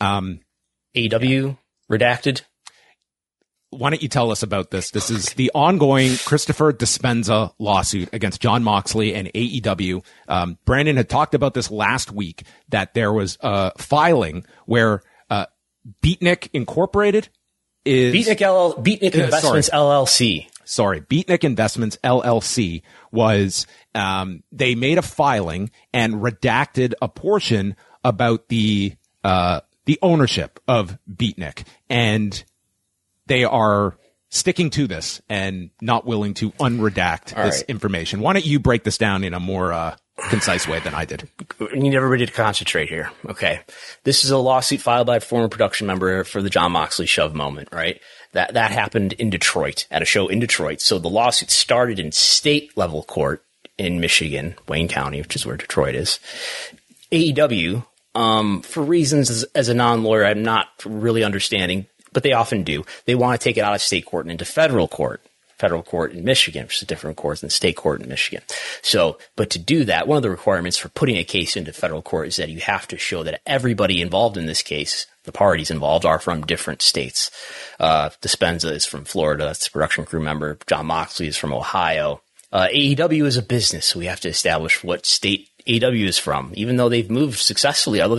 AEW redacted. Why don't you tell us about this? This is the ongoing Christopher Dispenza lawsuit against Jon Moxley and AEW. Brandon had talked about this last week, that there was a filing where Beatnik Incorporated is Beatnik Investments LLC. Sorry, Beatnik Investments LLC was they made a filing and redacted a portion about the ownership of Beatnik, and they are sticking to this and not willing to unredact this information. Why don't you break this down in a more concise way than I did? We need everybody to concentrate here. Okay. This is a lawsuit filed by a former production member for the Jon Moxley shove moment, right? That happened in Detroit, at a show in Detroit. So the lawsuit started in state level court in Michigan, Wayne County, which is where Detroit is. AEW, for reasons as a non-lawyer I'm not really understanding, but they often do. They want to take it out of state court and into federal court in Michigan, which is different court than state court in Michigan. So, but to do that, one of the requirements for putting a case into federal court is that you have to show that everybody involved in this case, the parties involved, are from different states. Dispenza is from Florida. That's the production crew member. Jon Moxley is from Ohio. AEW is a business, so we have to establish what state AEW is from, even though they've moved successfully other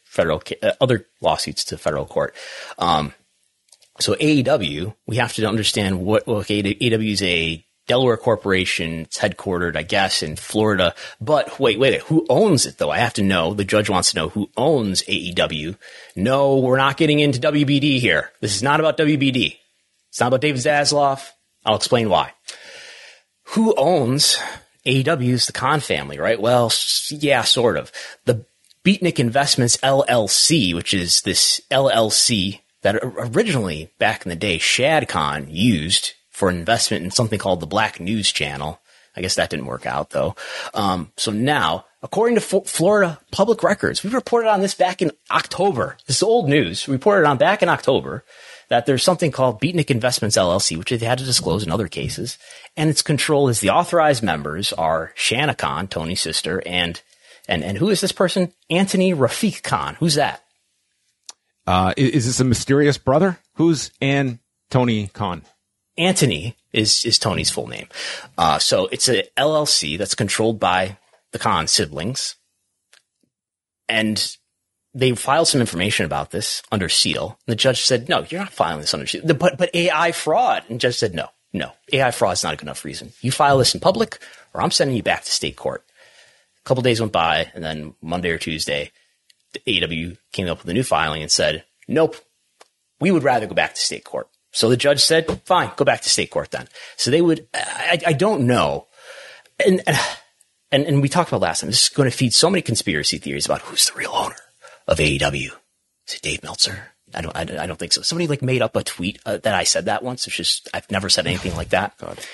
lawsuits to federal court. So AEW, we have to understand AEW is a Delaware corporation. It's headquartered, I guess, in Florida. But wait, who owns it though? I have to know. The judge wants to know who owns AEW. No, we're not getting into WBD here. This is not about WBD. It's not about David Zaslav. I'll explain why. Who owns AEW is the Khan family, right? Well, yeah, sort of. The Beatnik Investments LLC, which is this LLC that originally, back in the day, Shad Khan used for investment in something called the Black News Channel. I guess that didn't work out, though. So now, according to Florida Public Records, we reported on this back in October. This is old news. We reported on back in October that there's something called Beatnik Investments LLC, which they had to disclose in other cases. And its control is the authorized members are Shanna Khan, Tony's sister, and who is this person? Anthony Rafiq Khan. Who's that? Is this a mysterious brother? Who's Tony Khan? Anthony is Tony's full name. So it's a LLC that's controlled by the Khan siblings. And they filed some information about this under seal. The judge said, no, you're not filing this under seal. But AI fraud. And the judge said, no, AI fraud is not a good enough reason. You file this in public or I'm sending you back to state court. A couple days went by, and then Monday or Tuesday, the AEW came up with a new filing and said, nope, we would rather go back to state court. So the judge said, fine, go back to state court then. So they would, I don't know. And we talked about last time, this is going to feed so many conspiracy theories about who's the real owner of AEW. Is it Dave Meltzer? I don't think so. Somebody like made up a tweet that I said that once. It's just, I've never said anything like that.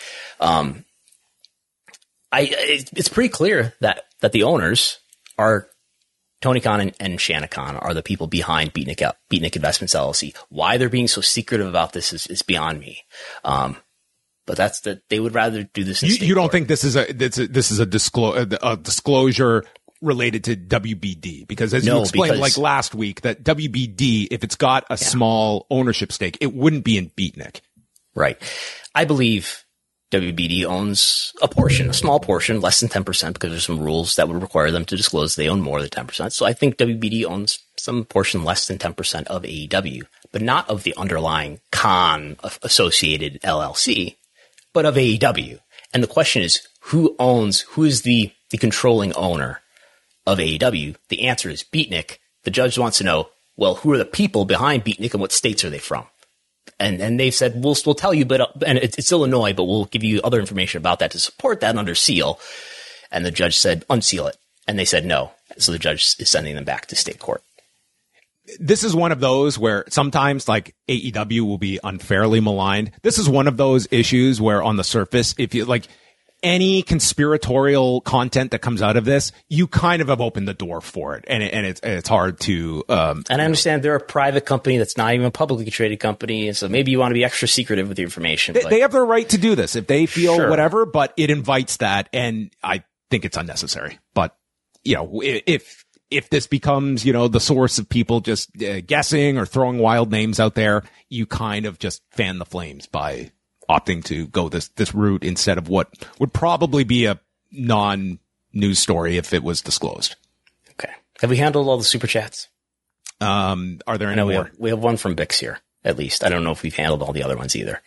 It's pretty clear that the owners are Tony Khan and Shanna Khan are the people behind Beatnik Investments LLC. Why they're being so secretive about this is beyond me. But that's they would rather do this. You don't think this is a disclosure related to WBD? Because as you explained like last week, that WBD, if it's got a small ownership stake, it wouldn't be in Beatnik. Right. I believe WBD owns a small portion, less than 10%, because there's some rules that would require them to disclose they own more than 10%. So I think WBD owns some portion less than 10% of AEW, but not of the underlying Khan associated LLC, but of AEW. And the question is, who is the controlling owner of AEW? The answer is Beatnik. The judge wants to know, well, who are the people behind Beatnik and what states are they from? And they've said, we'll tell you, and it's Illinois, but we'll give you other information about that to support that under seal. And the judge said, unseal it. And they said no. So the judge is sending them back to state court. This is one of those where sometimes like AEW will be unfairly maligned. This is one of those issues where on the surface, if you like any conspiratorial content that comes out of this, you kind of have opened the door for it. And it's hard to, and I understand they're a private company that's not even a publicly traded company. And so maybe you want to be extra secretive with the information. They have the right to do this if they feel whatever, but it invites that. And I think it's unnecessary. But, you know, if this becomes, you know, the source of people just guessing or throwing wild names out there, you kind of just fan the flames by opting to go this route instead of what would probably be a non-news story if it was disclosed. Okay. Have we handled all the super chats? Are there any more? We have one from Bix here, at least. I don't know if we've handled all the other ones either.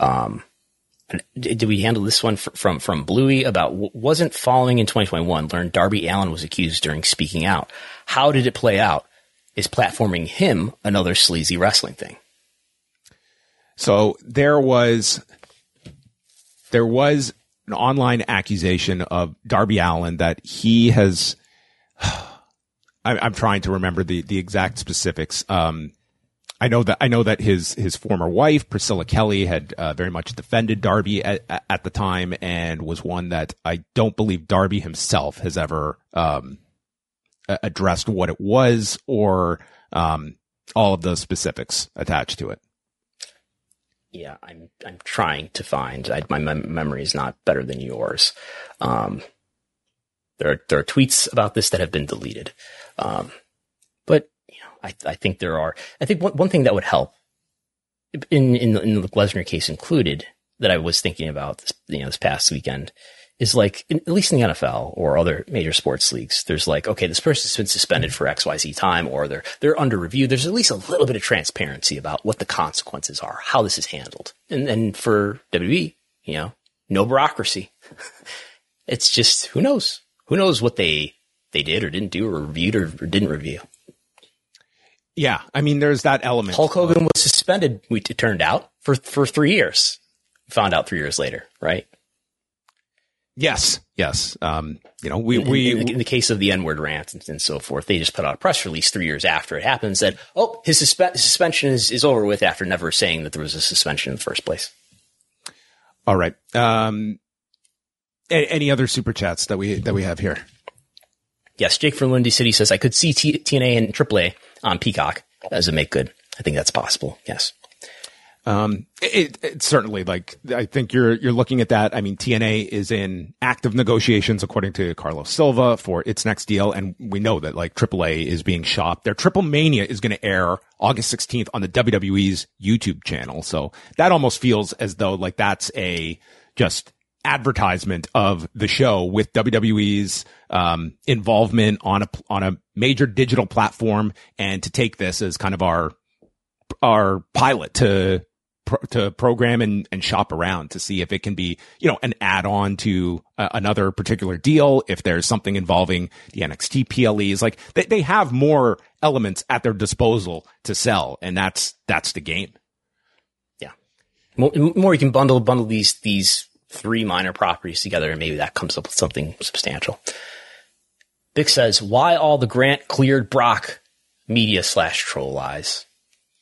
Did we handle this one from Bluey about wasn't following in 2021, learned Darby Allin was accused during speaking out. How did it play out? Is platforming him another sleazy wrestling thing? So there was an online accusation of Darby Allin that he has, I'm trying to remember the exact specifics. I know that his former wife, Priscilla Kelly, had very much defended Darby at the time and was one that I don't believe Darby himself has ever addressed what it was or all of the specifics attached to it. Yeah, I'm trying to find. My memory is not better than yours. There are tweets about this that have been deleted, but you know, I think there are. I think one thing that would help in the Lesnar case included that I was thinking about this past weekend is like at least in the NFL or other major sports leagues, there's like, okay, this person's been suspended for XYZ time or they're under review. There's at least a little bit of transparency about what the consequences are, how this is handled. And for WWE, you know, no bureaucracy. It's just, who knows what they did or didn't do or reviewed or didn't review. Yeah. I mean, there's that element. Hulk Hogan was suspended, it turned out, for 3 years. Found out 3 years later, right? Yes. You know, in the case of the N-word rant and so forth, they just put out a press release 3 years after it happened and said, oh, his suspension is over with after never saying that there was a suspension in the first place. All right. Any other super chats that we have here? Yes. Jake from Windy City says, I could see TNA and AAA on Peacock as a make good. I think that's possible. Yes. It certainly, like, I think you're looking at that. I mean, TNA is in active negotiations, according to Carlos Silva, for its next deal. And we know that like AAA is being shopped. Their Triple Mania is going to air August 16th on the WWE's YouTube channel. So that almost feels as though like that's a just advertisement of the show with WWE's, involvement on a major digital platform, and to take this as kind of our pilot to program and shop around to see if it can be, you know, an add-on to another particular deal. If there's something involving the NXT PLEs, like they have more elements at their disposal to sell, and that's the game. Yeah. More you can bundle these three minor properties together, and maybe that comes up with something substantial. Vic says, why all the Grant cleared Brock media /troll lies?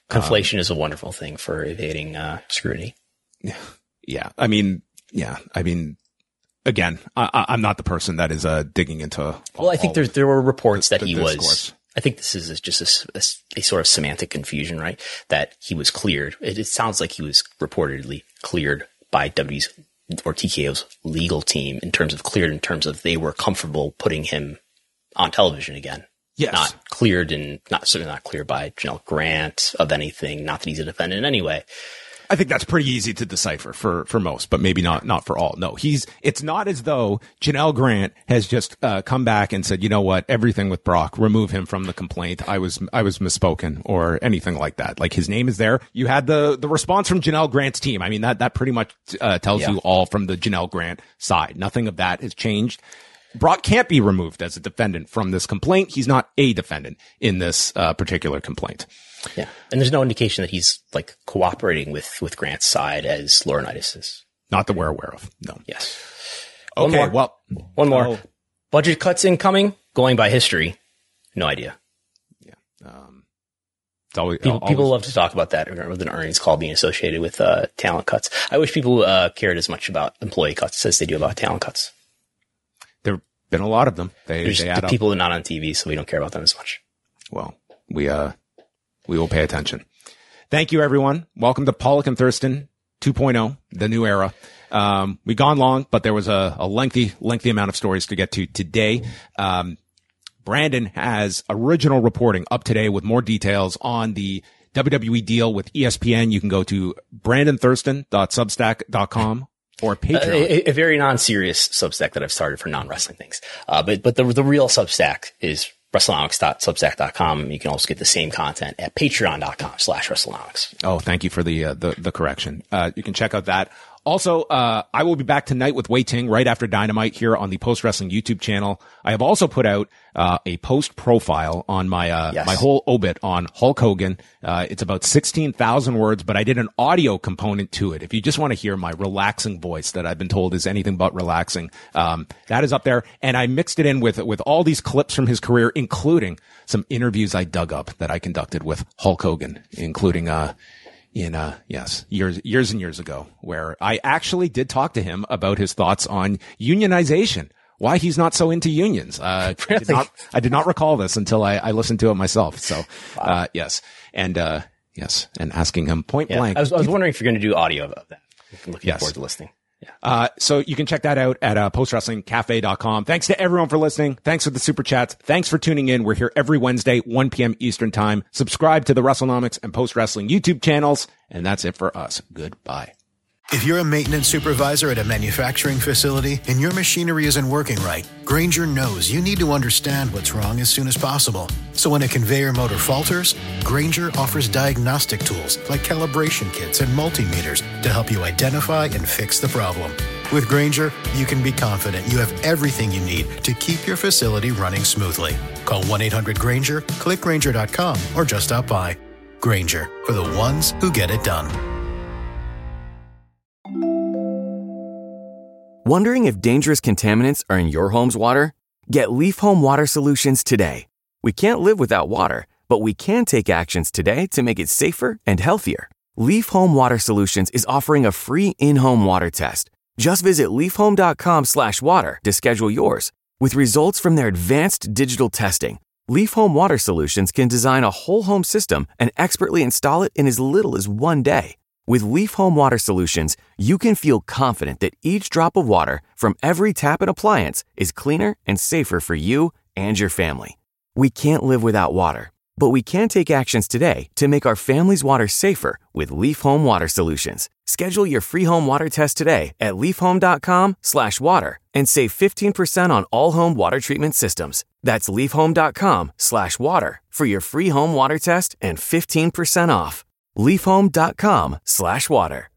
Conflation is a wonderful thing for evading scrutiny. Yeah. I mean, again, I'm not the person that is digging into. Well, I think there were reports that he was. I think this is just a sort of semantic confusion, right? That he was cleared. It sounds like he was reportedly cleared by TKO's legal team in terms of they were comfortable putting him on television again. Yes. Certainly not cleared by Janelle Grant of anything. Not that he's a defendant in any way. I think that's pretty easy to decipher for most, but maybe not for all. No, it's not as though Janelle Grant has just come back and said, you know what, everything with Brock, remove him from the complaint. I was misspoken or anything like that. Like his name is there. You had the response from Janelle Grant's team. I mean, that pretty much tells you all from the Janelle Grant side. Nothing of that has changed. Brock can't be removed as a defendant from this complaint. He's not a defendant in this particular complaint. Yeah. And there's no indication that he's like cooperating with Grant's side as Laurinaitis is. Not that we're aware of. No. Yes. Okay. One more. Budget cuts incoming, going by history. No idea. Yeah. People love to talk about that with an earnings call being associated with talent cuts. I wish people cared as much about employee cuts as they do about talent cuts. There have been a lot of them. They add up. People are not on TV, so we don't care about them as much. Well, we will pay attention. Thank you, everyone. Welcome to Pollock and Thurston 2.0, the new era. We've gone long, but there was a lengthy amount of stories to get to today. Brandon has original reporting up today with more details on the WWE deal with ESPN. You can go to brandonthurston.substack.com or Patreon. A very non-serious Substack that I've started for non-wrestling things. But the real Substack is WrestleNomics.substack.com. You can also get the same content at patreon.com/WrestleNomics. Oh, thank you for the correction. You can check out that. Also, I will be back tonight with Wei Ting right after Dynamite here on the Post Wrestling YouTube channel. I have also put out a post profile on my my whole obit on Hulk Hogan. It's about 16,000 words, but I did an audio component to it. If you just want to hear my relaxing voice that I've been told is anything but relaxing, that is up there. And I mixed it in with all these clips from his career, including some interviews I dug up that I conducted with Hulk Hogan, including years and years ago, where I actually did talk to him about his thoughts on unionization, why he's not so into unions. I did not recall this until I listened to it myself. So, yes. And asking him point blank. I was wondering if you're going to do audio of that. I'm looking forward to listening. Yeah. So you can check that out at postwrestlingcafe.com. Thanks to everyone for listening. Thanks for the super chats. Thanks for tuning in. We're here every Wednesday, 1 p.m. Eastern time. Subscribe to the WrestleNomics and Post Wrestling YouTube channels. And that's it for us. Goodbye. If you're a maintenance supervisor at a manufacturing facility and your machinery isn't working right, Grainger knows you need to understand what's wrong as soon as possible. So when a conveyor motor falters, Grainger offers diagnostic tools like calibration kits and multimeters to help you identify and fix the problem. With Grainger, you can be confident you have everything you need to keep your facility running smoothly. Call 1-800-GRAINGER, click Grainger.com, or just stop by. Grainger, for the ones who get it done. Wondering if dangerous contaminants are in your home's water? Get Leaf Home Water Solutions today. We can't live without water, but we can take actions today to make it safer and healthier. Leaf Home Water Solutions is offering a free in-home water test. Just visit leafhome.com/water to schedule yours. With results from their advanced digital testing, Leaf Home Water Solutions can design a whole home system and expertly install it in as little as 1 day. With Leaf Home Water Solutions, you can feel confident that each drop of water from every tap and appliance is cleaner and safer for you and your family. We can't live without water, but we can take actions today to make our family's water safer with Leaf Home Water Solutions. Schedule your free home water test today at leafhome.com/water and save 15% on all home water treatment systems. That's leafhome.com/water for your free home water test and 15% off. leafhome.com/water.